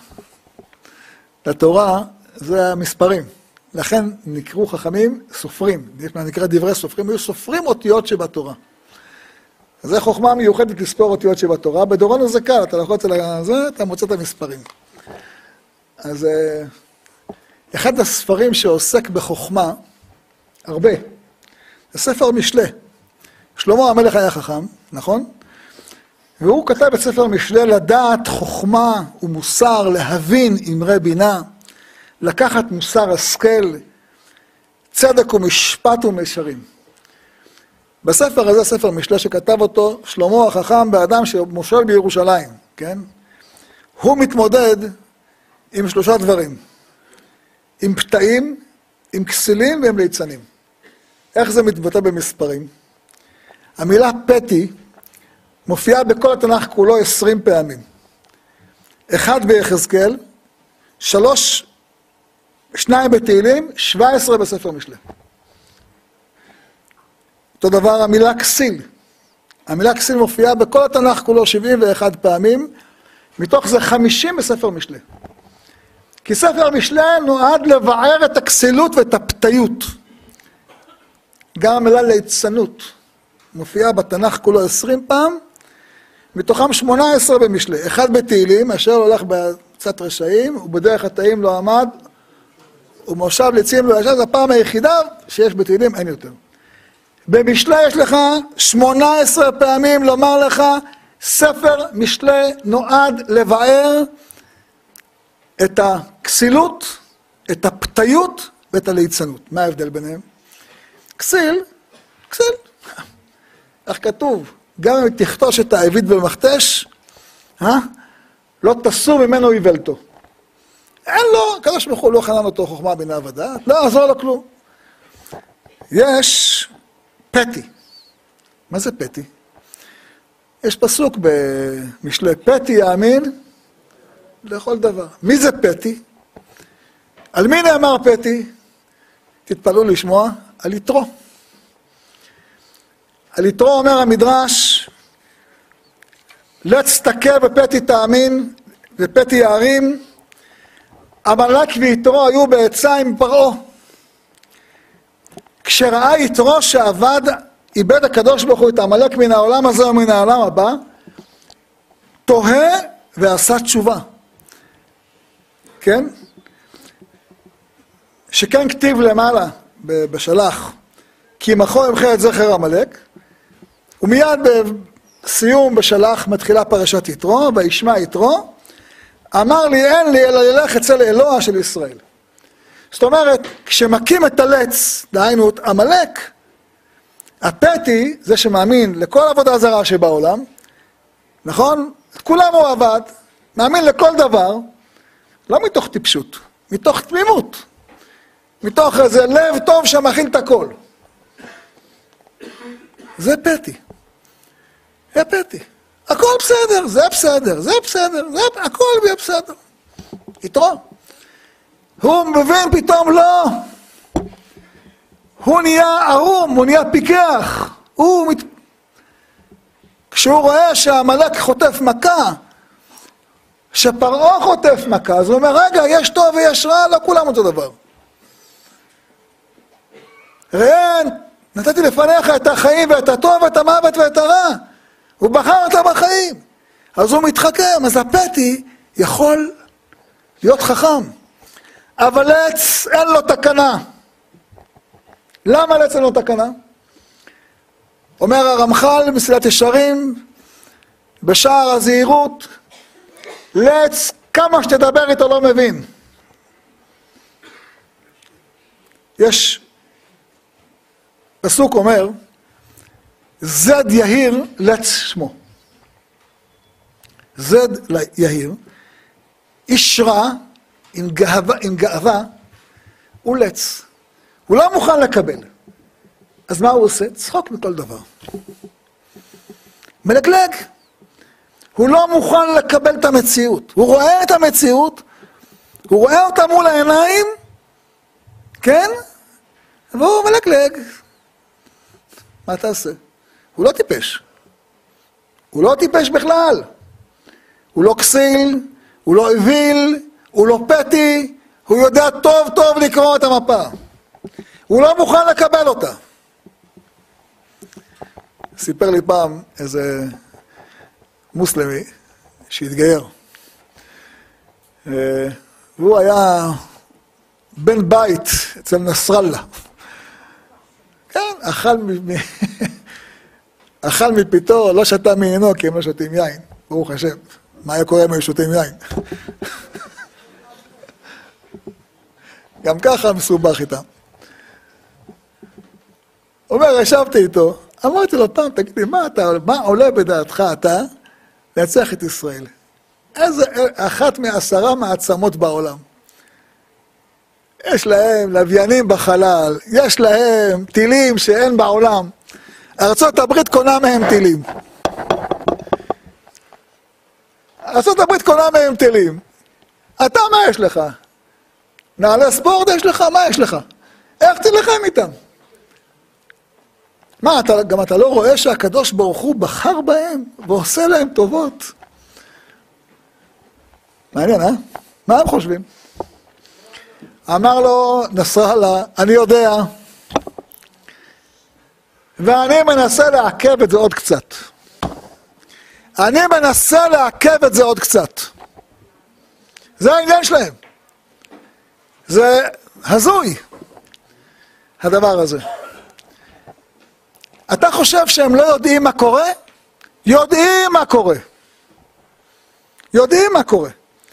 לתורה, זה המספרים. לכן נקראו חכמים סופרים, נקרא דברי סופרים, היו סופרים אותיות שבתורה. זה חוכמה מיוחדת לספור אותיות שבתורה, בדורנו זה קל, אתה לוחץ על זה, אתה מוצא את המספרים. אז אחד הספרים שעוסק בחוכמה, הרבה, זה ספר משלי. שלמה המלך היה חכם, נכון? והוא כתב את ספר משלי לדעת חוכמה ומוסר, להבין אמרי בינה, לקחת מוסר השכל, צדק ומשפט ומישרים. בספר הזה, ספר משלי שכתב אותו, שלמה החכם באדם שמושל בירושלים, כן? הוא מתמודד עם שלושה דברים. עם פתאים, עם כסילים ועם ליצנים. איך זה מתבטא במספרים? המילה פתי מופיעה בכל התנ"ך כולו עשרים פעמים. אחד ביחזקאל, שלוש, שניים בתהילים, שבע עשרה בספר משלי. אותו דבר המילה כסיל. המילה כסיל מופיעה בכל התנ"ך כולו שבעים ואחת פעמים, מתוך זה חמישים בספר משלי. כי ספר משלי נועד לבער את הכסילות ואת הפתיות. גם המילה ליצנות מופיעה בתנ"ך כולו עשרים פעם, מתוכם שמונה עשרה במשלי. אחד בתהילים, אשר הולך בצאת רשעים, ובדרך התאים לא עמד, ומושב לצים לא ישב, זו הפעם היחידה שיש בתהילים, אין יותר. במשלי יש לך שמונה עשרה פעמים לומר לך, ספר משלי נועד לבער את הכסילות, את הפתיות ואת הליצנות. מה ההבדל ביניהם? כסיל, כסיל. איך כתוב? גם אם תכתוש את העביד במכתש, אה? לא תסור ממנו איוולתו. אין לו, הקדוש ברוך הוא לא חנן אותו חוכמה בינה ודעת, לא יעזור לו כלום. יש פתי. מה זה פתי? יש פסוק במשלי, פתי יאמין לכל דבר. מי זה פתי? על מי נאמר פתי? תתפלאו לשמוע, על יתרו. על יתרו אומר המדרש, לץ תכה בפתי תאמין ופתי יערים, עמלק ויתרו היו בעצה עם פרעה. כשראה יתרו שעבד, איבד הקדוש ברוך הוא את עמלק מן העולם הזה ומן העולם הבא, תוהה ועשה תשובה. כן? שכן כתיב למעלה בשלח, כי מחו ימחה את זכר עמלק, ומיד בסיום בשלח מתחילה פרשת יתרו, וישמע יתרו, אמר לי אין לי אלא ללך אצל אלוה של ישראל. זאת אומרת, כשמקים את הלץ, דהיינו את עמלק, הפתי, זה שמאמין לכל עבודה זרה שבעולם, נכון? את כולם הוא עבד, מאמין לכל דבר, לא מתוך טיפשות, מתוך תמימות, מתוך איזה לב טוב שמכיל את הכל. זה פתי. זה פתי. הכל בסדר, זה בסדר, זה בסדר, זה הכל יהיה בסדר. יתרו. הוא מבין פתאום לא. הוא נהיה ערום, הוא נהיה פיקח. הוא מת... כשהוא רואה שהעמלק חוטף מכה, שפרעה חוטף מכה, אז הוא אומר, רגע, יש טוב ויש רע, לא כולם אותו דבר. ראה, נתתי לפניך את החיים ואת הטוב ואת המוות ואת הרע. הוא בחר אותה בחיים. אז הוא מתחכם, אז הפתי יכול להיות חכם. אבל עץ אין לו תקנה. למה לעץ אין לו תקנה? אומר הרמח"ל מסילת ישרים, בשער הזהירות, לעץ כמה שתדבר איתו לא מבין. יש פסוק אומר, זד יהיר לץ שמו. זד יהיר, איש רע עם גאווה, עם גאווה, הוא לץ. הוא לא מוכן לקבל. אז מה הוא עושה? צחוק מכל דבר. מלגלג. הוא לא מוכן לקבל את המציאות. הוא רואה את המציאות, הוא רואה אותה מול העיניים, כן? והוא מלגלג. מה תעשה? הוא לא טיפש. הוא לא טיפש בכלל. הוא לא כסיל, הוא לא אוויל, הוא לא פתי, הוא יודע טוב טוב לקרוא את המפה. הוא לא מוכן לקבל אותה. סיפר לי פעם איזה מוסלמי שהתגייר. והוא היה בן בית אצל נסראללה. כן, אכל, מ... אכל מפיתו, לא שתה מעינו כי הם לא שותים יין, ברוך השם. מה היה קורה אם היו שותים יין? גם ככה מסובך איתם. הוא אומר, ישבתי איתו, אמרתי לו פעם, תגידי, מה, אתה, מה עולה בדעתך אתה להצליח את ישראל? איזה אחת מעשרה מעצמות בעולם. יש להם לוויינים בחלל, יש להם טילים שאין בעולם. ארצות הברית קונה מהם טילים. ארצות הברית קונה מהם טילים. אתה, מה יש לך? נעלי ספורט יש לך? מה יש לך? איך תלחם איתם? מה, אתה, גם אתה לא רואה שהקדוש ברוך הוא בחר בהם ועושה להם טובות? מעניין, אה? מה הם חושבים? אמר לו נסראללה, אני יודע, ואני מנסה לעכב את זה עוד קצת. אני מנסה לעכב את זה עוד קצת. זה העניין שלהם. זה הזוי, הדבר הזה. אתה חושב שהם לא יודעים מה קורה? יודעים מה קורה. יודעים מה קורה.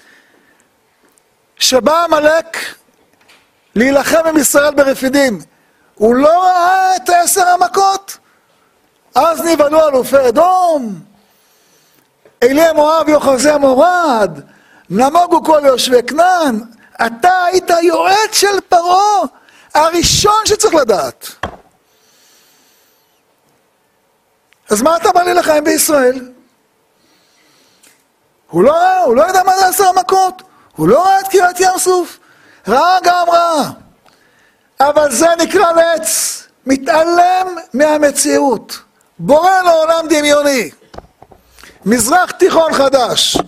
שבא עמלק להילחם עם ישראל ברפידים, הוא לא ראה את עשר המכות? אז נבהלו אלופי אדום, אלי מואב יוחזי מורד, נמוגו כל יושבי כנען. אתה היית יועץ של פרעה, הראשון שצריך לדעת. אז מה אתה בא להילחם בישראל? הוא לא ראה, הוא לא יודע מה זה עשר המכות, הוא לא ראה את קריעת ים סוף, ראה גם ראה. אבל זה נקרא לץ, מתעלם מהמציאות, בורא לעולם דמיוני, מזרח תיכון חדש.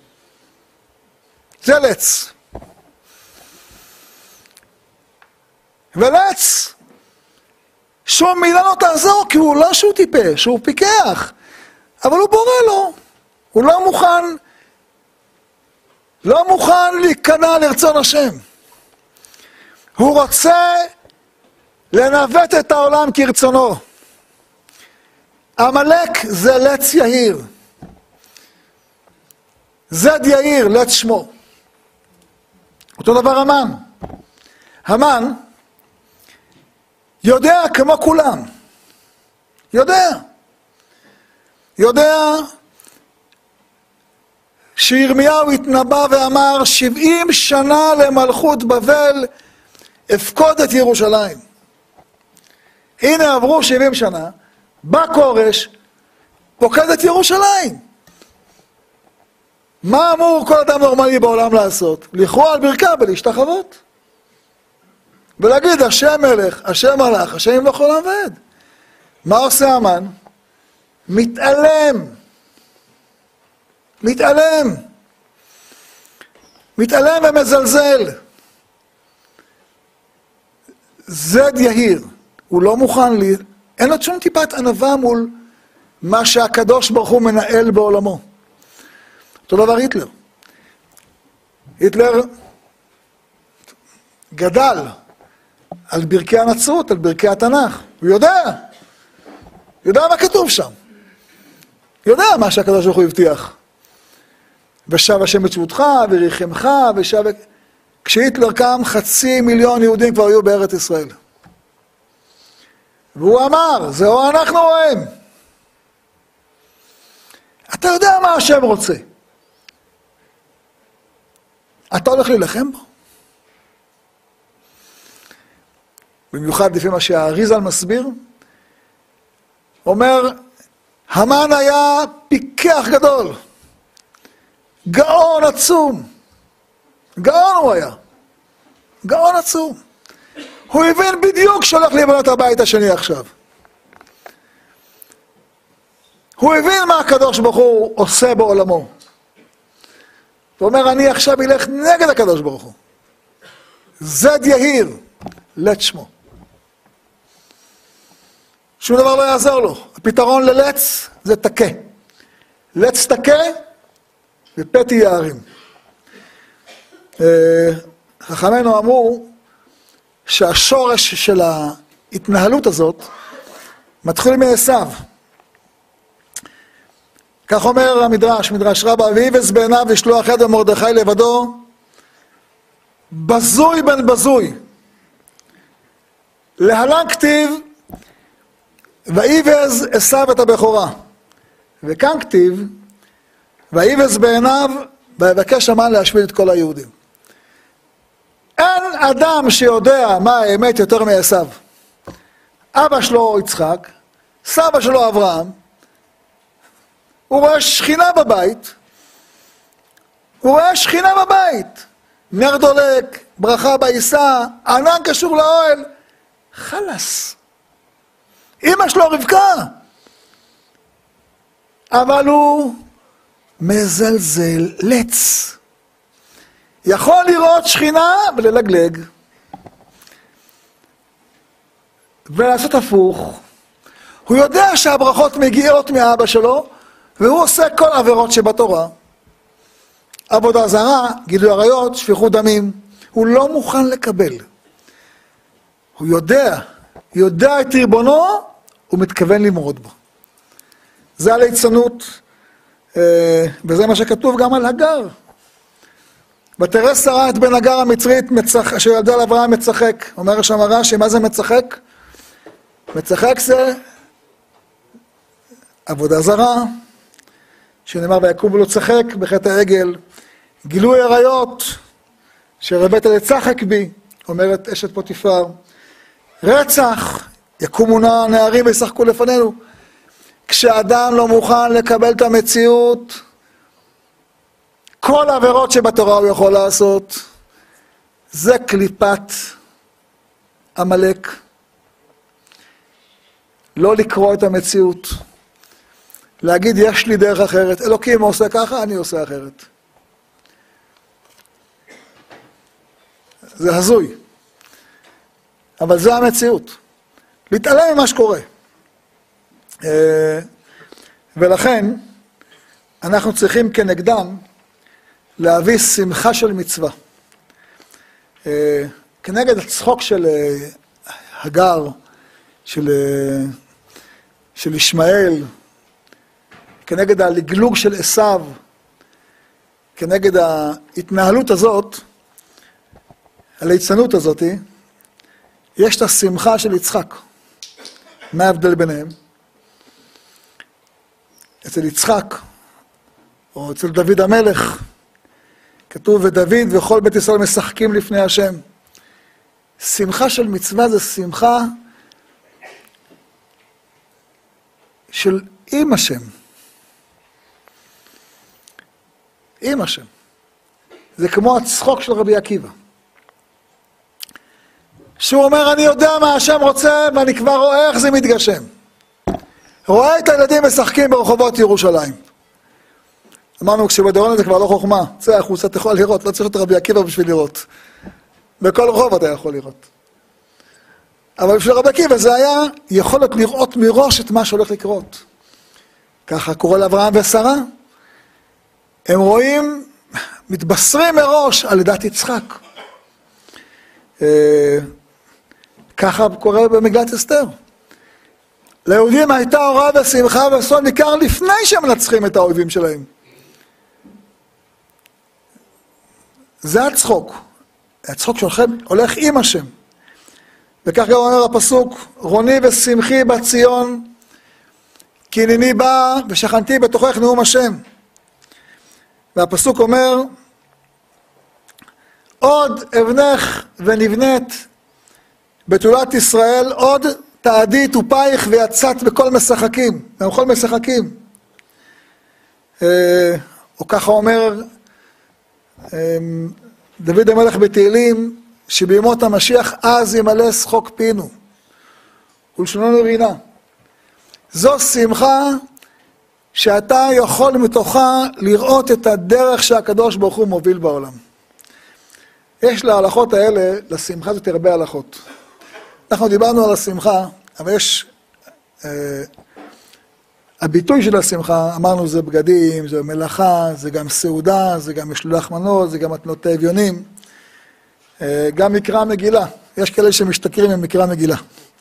זה לץ. ולץ, שום מילה לא תעזור, כי הוא לא שהוא טיפש, הוא פיקח, אבל הוא בורא לו. הוא לא מוכן, לא מוכן להיכנע לרצון השם. הוא רוצה לנווט את העולם כרצונו. עמלק זה לץ יהיר. זד יהיר, לץ שמו. אותו דבר המן. המן יודע כמו כולם. יודע. יודע שירמיהו התנבא ואמר שבעים שנה למלכות בבל הפקוד את ירושלים. הנה עברו שבעים שנה, בא כורש, פוקד את ירושלים. מה אמור כל אדם נורמלי בעולם לעשות? לכרוע על ברכה ולהשתחוות. ולהגיד, השם מלך, השם מלך, השם ימלוך עולם ועד. מה עושה המן? מתעלם. מתעלם. מתעלם ומזלזל. זד יהיר. הוא לא מוכן לי, אין לו שום טיפת ענווה מול מה שהקדוש ברוך הוא מנהל בעולמו. אותו דבר היטלר. היטלר גדל על ברכי הנצרות, על ברכי התנ"ך. הוא יודע. יודע מה כתוב שם. יודע מה שהקדוש ברוך הוא הבטיח. ושב השם את שבותך וריחמך ושב... כשהיטלר קם חצי מיליון יהודים כבר היו בארץ ישראל. והוא אמר, זה או אנחנו או הם. אתה יודע מה השם רוצה. אתה הולך להילחם בו? במיוחד לפי מה שהאריזל מסביר, אומר, המן היה פיקח גדול, גאון עצום, גאון הוא היה. גאון עצום. הוא הבין בדיוק שהולך לבנות הבית השני עכשיו. הוא הבין מה הקדוש ברוך הוא עושה בעולמו. הוא אומר, אני עכשיו אלך נגד הקדוש ברוך הוא. זד יהיר, לט שמו. שום דבר לא יעזור לו. הפתרון ללץ זה תקה. לץ תקה ופתי יערים. חכמינו אמרו שהשורש של ההתנהלות הזאת מתחיל מעשיו. כך אומר המדרש, מדרש רבה, ויבס בעיניו לשלוח יד במרדכי לבדו, בזוי בן בזוי. להלן כתיב, ויבז עשיו את הבכורה. וכאן כתיב, ויבז בעיניו, ויבקש המן להשמיד את כל היהודים. אין אדם שיודע מה האמת יותר מעשיו. אבא שלו יצחק, סבא שלו אברהם, הוא רואה שכינה בבית, הוא רואה שכינה בבית, נר דולק, ברכה בעיסה, ענן קשור לאוהל, חלס. אמא שלו רבקה, אבל הוא מזלזל, לץ. יכול לראות שכינה וללגלג, ולעשות הפוך. הוא יודע שהברכות מגיעות מאבא שלו, והוא עושה כל עבירות שבתורה. עבודה זרה, גילוי עריות, שפיכות דמים. הוא לא מוכן לקבל. הוא יודע, יודע את ריבונו, הוא מתכוון למרוד בו. זה הליצנות, וזה מה שכתוב גם על הגר. ותראה שרה את בן הגר המצרית, שילדה לאברהם מצחק. אומר שם הרש"י, מה זה מצחק? מצחק זה עבודה זרה, שנאמר ויקום ולא צחק בחטא העגל, גילוי עריות, שרבית לצחק בי, אומרת אשת פוטיפר, רצח, יקומו נערים וישחקו לפנינו. כשאדם לא מוכן לקבל את המציאות, כל העבירות שבתורה הוא יכול לעשות, זה קליפת עמלק. לא לקרוא את המציאות. להגיד, יש לי דרך אחרת. אלוקים עושה ככה, אני עושה אחרת. זה הזוי. אבל זה המציאות. להתעלם ממה שקורה. ולכן, אנחנו צריכים כנגדם להביא שמחה של מצווה. כנגד הצחוק של הגר, של, של ישמעאל, כנגד הלגלוג של עשיו, כנגד ההתנהלות הזאת, הליצנות הזאת, יש את השמחה של יצחק. מה ההבדל ביניהם? אצל יצחק, או אצל דוד המלך, כתוב ודוד וכל בית ישראל משחקים לפני השם. שמחה של מצווה זה שמחה של עם השם. עם השם. זה כמו הצחוק של רבי עקיבא. שהוא אומר, אני יודע מה השם רוצה, ואני כבר רואה איך זה מתגשם. רואה את הילדים משחקים ברחובות ירושלים. אמרנו, כשבדורון זה כבר לא חוכמה. צא החוצה, אתה יכול לראות, לא צריך את רבי עקיבא בשביל לראות. בכל רחוב אתה יכול לראות. אבל בשביל רבי עקיבא זה היה יכולת לראות מראש את מה שהולך לקרות. ככה קורא לאברהם ושרה. הם רואים, מתבשרים מראש על לידת יצחק. ככה קורה במגילת אסתר. ליהודים הייתה אורה ושמחה וששון ניכר לפני שהם מנצחים את האויבים שלהם. זה הצחוק. הצחוק שלכם הולך עם השם. וכך גם אומר הפסוק, רוני ושמחי בציון, כי הנני בא ושכנתי בתוכך נאום השם. והפסוק אומר, עוד אבנך ונבנית בתולת ישראל, עוד תעדית ופייך ויצאת בכל משחקים, בכל משחקים. או ככה אומר דוד המלך בתהילים, שבימות המשיח אז ימלא שחוק פינו, ולשוננו רינה. זו שמחה שאתה יכול מתוכה לראות את הדרך שהקדוש ברוך הוא מוביל בעולם. יש להלכות האלה, לשמחה זאת הרבה הלכות. אנחנו דיברנו על השמחה, אבל יש, אה, הביטוי של השמחה, אמרנו זה בגדים, זה מלאכה, זה גם סעודה, זה גם משלוח מנות, זה גם מתנות אביונים, אה, גם מקרא מגילה. יש כאלה שמשתכרים עם מקרא מגילה.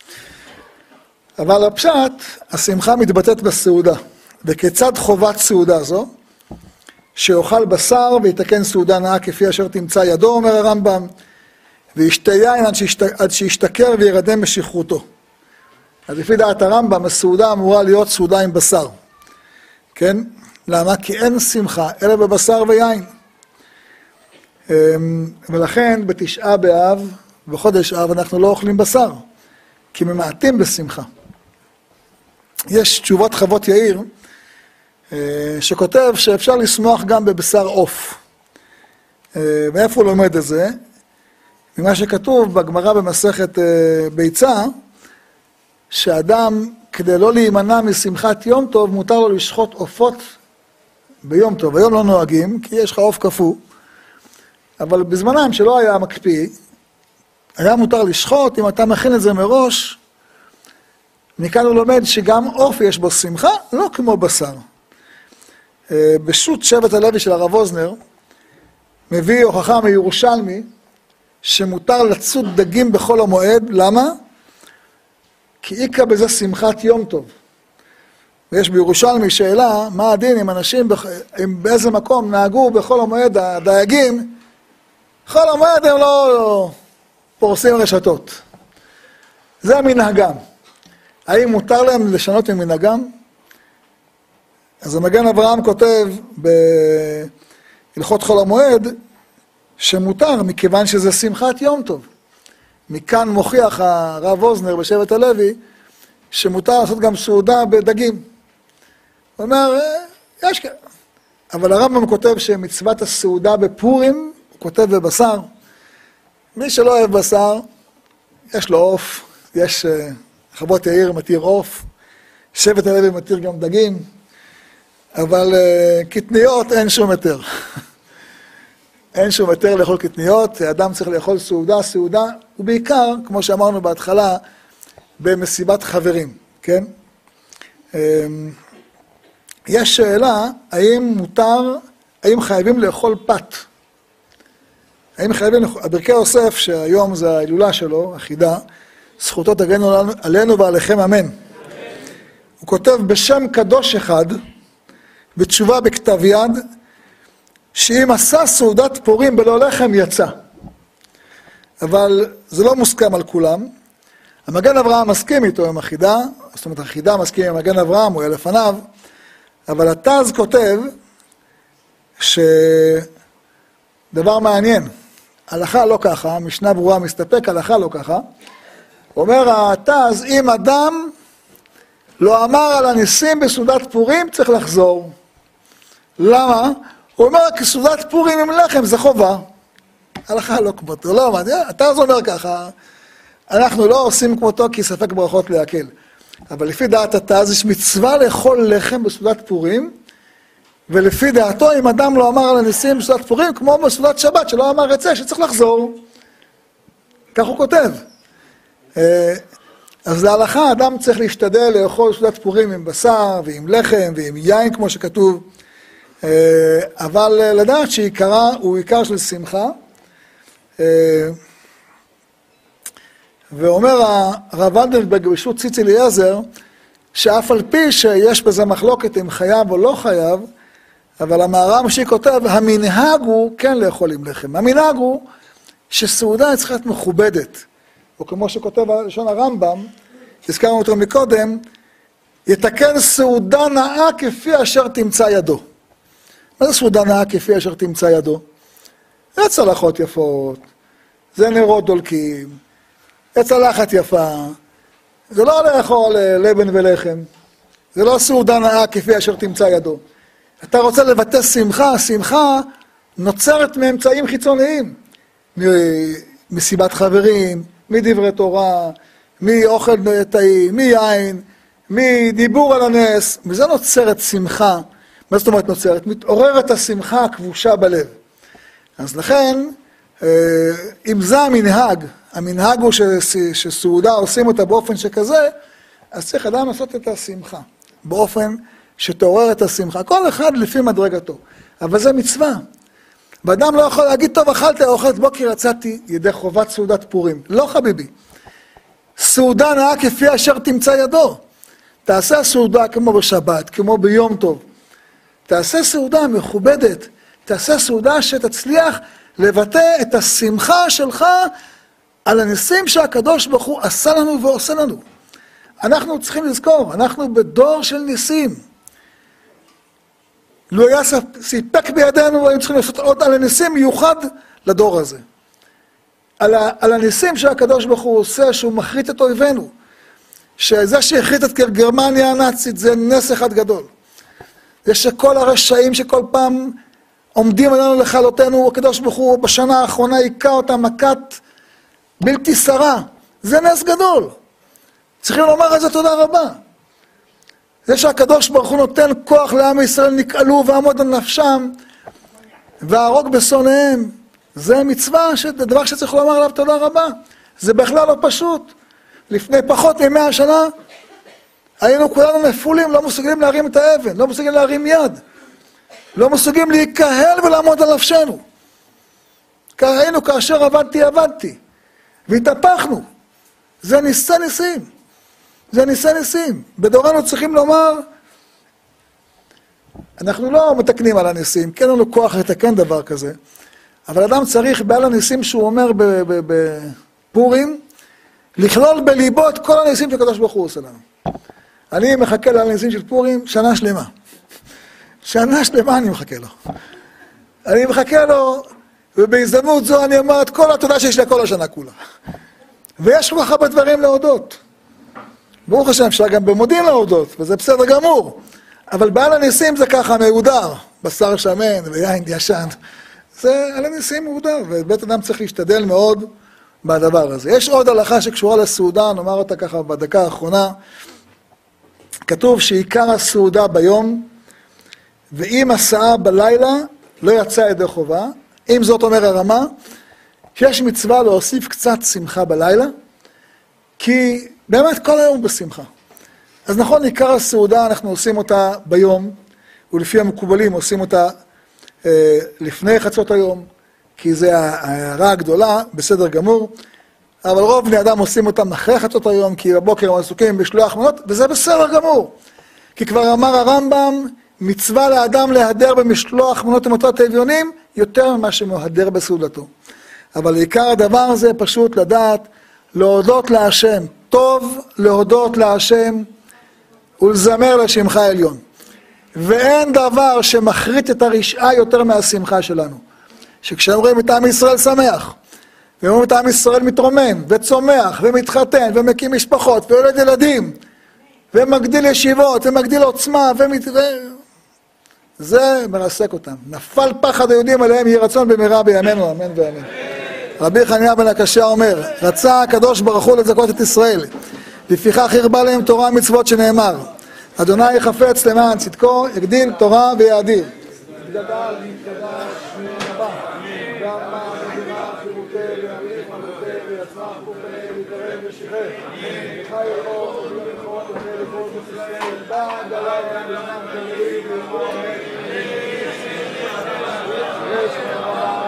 אבל הפשט, השמחה מתבטאת בסעודה. וכיצד חובת סעודה זו? שאוכל בשר ויתקן סעודה נאה כפי אשר תמצא ידו, אומר הרמב"ם, וישתה יין עד, שישת... עד שישתכר וירדם בשכרותו. אז לפי דעת הרמב"ם, הסעודה אמורה להיות סעודה עם בשר. כן? למה? כי אין שמחה, אלא בבשר ויין. ולכן בתשעה באב, בחודש אב, אנחנו לא אוכלים בשר, כי ממעטים בשמחה. יש תשובות חוות יאיר, שכותב שאפשר לשמוח גם בבשר עוף. ואיפה הוא לומד את זה? ממה שכתוב בגמרא במסכת ביצה, שאדם, כדי לא להימנע משמחת יום טוב, מותר לו לשחוט עופות ביום טוב. היום לא נוהגים, כי יש לך עוף קפוא, אבל בזמנם שלא היה מקפיא, היה מותר לשחוט. אם אתה מכין את זה מראש, מכאן הוא לומד שגם עוף יש בו שמחה, לא כמו בשר. בשו"ת שבט הלוי של הרב אוזנר, מביא הוכחה מירושלמי, שמותר לצוד דגים בכל המועד. למה? כי איקה בזה שמחת יום טוב. ויש בירושלמי שאלה, מה הדין אם אנשים, אם באיזה מקום נהגו בכל המועד הדייגים, בכל המועד הם לא פורסים רשתות. זה מנהגם. האם מותר להם לשנות ממנהגם? אז המגן אברהם כותב בהלכות חול המועד, שמותר מכיוון שזה שמחת יום טוב. מכאן מוכיח הרב אוזנר בשבט הלוי, שמותר לעשות גם סעודה בדגים. הוא אומר, יש כאלה. אבל הרמב"ם כותב שמצוות הסעודה בפורים, הוא כותב בבשר. מי שלא אוהב בשר, יש לו עוף, יש חוות יאיר מתיר עוף, שבט הלוי מתיר גם דגים, אבל קטניות אין שום היתר. אין שום היתר לאכול קטניות, האדם צריך לאכול סעודה, סעודה, ובעיקר, כמו שאמרנו בהתחלה, במסיבת חברים, כן? יש שאלה, האם מותר, האם חייבים לאכול פת? האם חייבים לאכול, הברכי יוסף, שהיום זה ההילולה שלו, החידה, זכותו תגנו עלינו ועליכם אמן. הוא כותב בשם קדוש אחד, בתשובה בכתב יד, שאם עשה סעודת פורים בלא לחם יצא. אבל זה לא מוסכם על כולם. המגן אברהם מסכים איתו עם החידה, זאת אומרת החידה מסכים עם המגן אברהם, הוא היה לפניו, אבל התז כותב שדבר מעניין, הלכה לא ככה, משנה ברורה מסתפק, הלכה לא ככה. אומר התז, אם אדם לא אמר על הניסים בסעודת פורים, צריך לחזור. למה? הוא אומר, כי סעודת פורים עם לחם זה חובה. הלכה לא כמותו, לא אמרתי, התז אומר ככה, אנחנו לא עושים כמותו כי ספק ברכות להקל. אבל לפי דעת התז יש מצווה לאכול לחם בסעודת פורים, ולפי דעתו אם אדם לא אמר על הניסים בסעודת פורים, כמו בסעודת שבת שלא אמר רצה, שצריך לחזור. כך הוא כותב. אז להלכה אדם צריך להשתדל לאכול סעודת פורים עם בשר ועם לחם ועם יין כמו שכתוב, אבל לדעת שעיקרה הוא עיקר של שמחה. ואומר הרב ולדנברג בשו"ת ציץ אליעזר, שאף על פי שיש בזה מחלוקת אם חייב או לא חייב, אבל המהר"ם שכותב, המנהג הוא כן לאכול עם לחם. המנהג הוא שסעודה צריכה להיות מכובדת. או כמו שכותב לשון הרמב"ם, הזכרנו אותו מקודם, יתקן סעודה נאה כפי אשר תמצא ידו. מה זה סעודה נאה כפי אשר תמצא ידו? זה צלחות יפות, זה נרות דולקים, זה צלחת יפה, זה לא לאכול לבן ולחם, זה לא סעודה נאה כפי אשר תמצא ידו. אתה רוצה לבטא שמחה, שמחה נוצרת מאמצעים חיצוניים. מסיבת חברים, מדברי תורה, מאוכל טעים, מיין, מדיבור על הנס, וזה נוצרת שמחה. מה זאת אומרת נוצרת? מתעוררת השמחה הכבושה בלב. אז לכן, אם זה המנהג, המנהג הוא שסעודה עושים אותה באופן שכזה, אז צריך אדם לעשות את השמחה, באופן שתעורר את השמחה. כל אחד לפי מדרגתו, אבל זה מצווה. ואדם לא יכול להגיד, טוב, אכלתי, אוכלת בוקר, יצאתי ידי חובת סעודת פורים. לא חביבי. סעודה נאה כפי אשר תמצא ידו. תעשה סעודה כמו בשבת, כמו ביום טוב. תעשה סעודה מכובדת. תעשה סעודה שתצליח לבטא את השמחה שלך על הניסים שהקדוש ברוך הוא עשה לנו ועושה לנו. אנחנו צריכים לזכור, אנחנו בדור של ניסים. לו היה סיפק בידינו, היינו צריכים לעשות עוד על הניסים מיוחד לדור הזה. על, ה, על הניסים שהקדוש ברוך הוא עושה, שהוא מחריט את אויבינו. שזה שהחריט את גרמניה הנאצית, זה נס אחד גדול. זה שכל הרשעים שכל פעם עומדים עלינו לכלותנו, הקדוש ברוך הוא בשנה האחרונה היכה אותם מכת בלתי שרה. זה נס גדול. צריכים לומר על זה תודה רבה. זה שהקדוש ברוך הוא נותן כוח לעם ישראל נקעלו ועמוד על נפשם והרוג בשונאיהם. זה מצווה, זה דבר שצריך לומר עליו תודה רבה. זה בכלל לא פשוט. לפני פחות ממאה שנה היינו כולנו נפולים, לא מסוגלים להרים את האבן, לא מסוגלים להרים יד. לא מסוגלים להיקהל ולעמוד על נפשנו. היינו כאשר עבדתי, עבדתי. והתהפכנו. זה ניסי ניסים. זה ניסי ניסים. בדורנו צריכים לומר, אנחנו לא מתקנים על הניסים, כי אין לנו כוח לתקן דבר כזה, אבל אדם צריך בעל הניסים שהוא אומר בפורים, לכלול בליבו את כל הניסים שהקדוש ברוך הוא עושה לנו. אני מחכה לעל הניסים של פורים שנה שלמה. שנה שלמה אני מחכה לו. אני מחכה לו, ובהזדמנות זו אני אומר את כל התודה שיש לה כל השנה כולה. ויש כל כך הרבה דברים להודות. ברוך השם, אפשר גם במודים להודות, וזה בסדר גמור. אבל בעל הניסים זה ככה מהודר, בשר שמן ויין ישן. זה על הניסים מהודר, ובית אדם צריך להשתדל מאוד בדבר הזה. יש עוד הלכה שקשורה לסעודה, נאמר אותה ככה בדקה האחרונה. כתוב שעיקר הסעודה ביום, ואם הסעה בלילה לא יצא ידי חובה. אם זאת אומר הרמה, שיש מצווה להוסיף קצת שמחה בלילה, כי באמת כל היום בשמחה. אז נכון, עיקר הסעודה אנחנו עושים אותה ביום, ולפי המקובלים עושים אותה אה, לפני חצות היום, כי זה ההערה הגדולה, בסדר גמור, אבל רוב בני אדם עושים אותם אחרי חצות היום, כי בבוקר הם עסוקים בשלוח מנות, וזה בסדר גמור. כי כבר אמר הרמב"ם, מצווה לאדם להדר במשלוח מנות ומטרות האביונים, יותר ממה שמהדר בסעודתו. אבל עיקר הדבר הזה פשוט לדעת, להודות להשם. טוב להודות להשם ולזמר לשמך העליון. ואין דבר שמחריט את הרשעה יותר מהשמחה שלנו. שכשאומרים את עם ישראל שמח, ואומרים את עם ישראל מתרומם, וצומח, ומתחתן, ומקים משפחות, ויולד ילדים, ומגדיל ישיבות, ומגדיל עוצמה, ומת... זה מרסק אותם. נפל פחד היהודים עליהם, יהי רצון במהרה בימינו, אמן ואמן. רבי חנינא בן הקשיא אומר, רצה הקדוש ברוך הוא לזכות את ישראל, לפיכך הרבה להם תורה ומצוות שנאמר, אדוני יחפץ למען צדקו, יגדיל תורה ויאדיר. יתגדל ויתקדש שמי רבה, ואמה מדינה חירותי ויאריך מלכותי ויצמח כוחי ויתרם ושיחי, וחי ירחו ולכות ולכות ישראל, בעד עליו ובנם תמיד ואמרו אמן. יש מרבה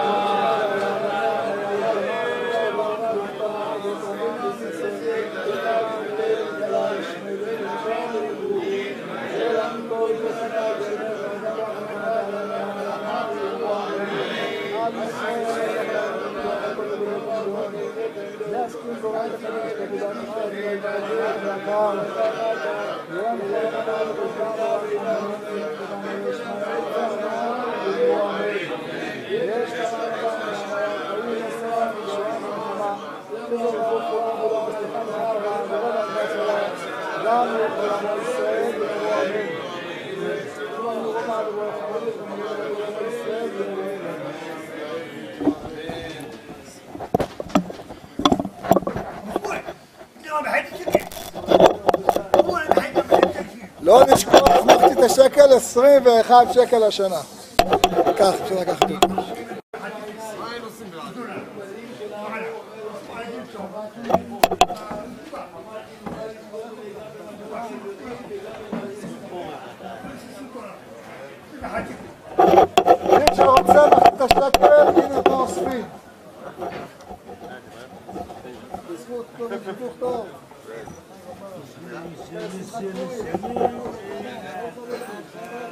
לא נשכוח מחצית השקל, עשרים ואחד שקל השנה. כך, אפשר לקחת אותו. מי שרוצה מחצית השקל, הנה פה אוספים. בזכות כל שיפוך טוב. Thank you.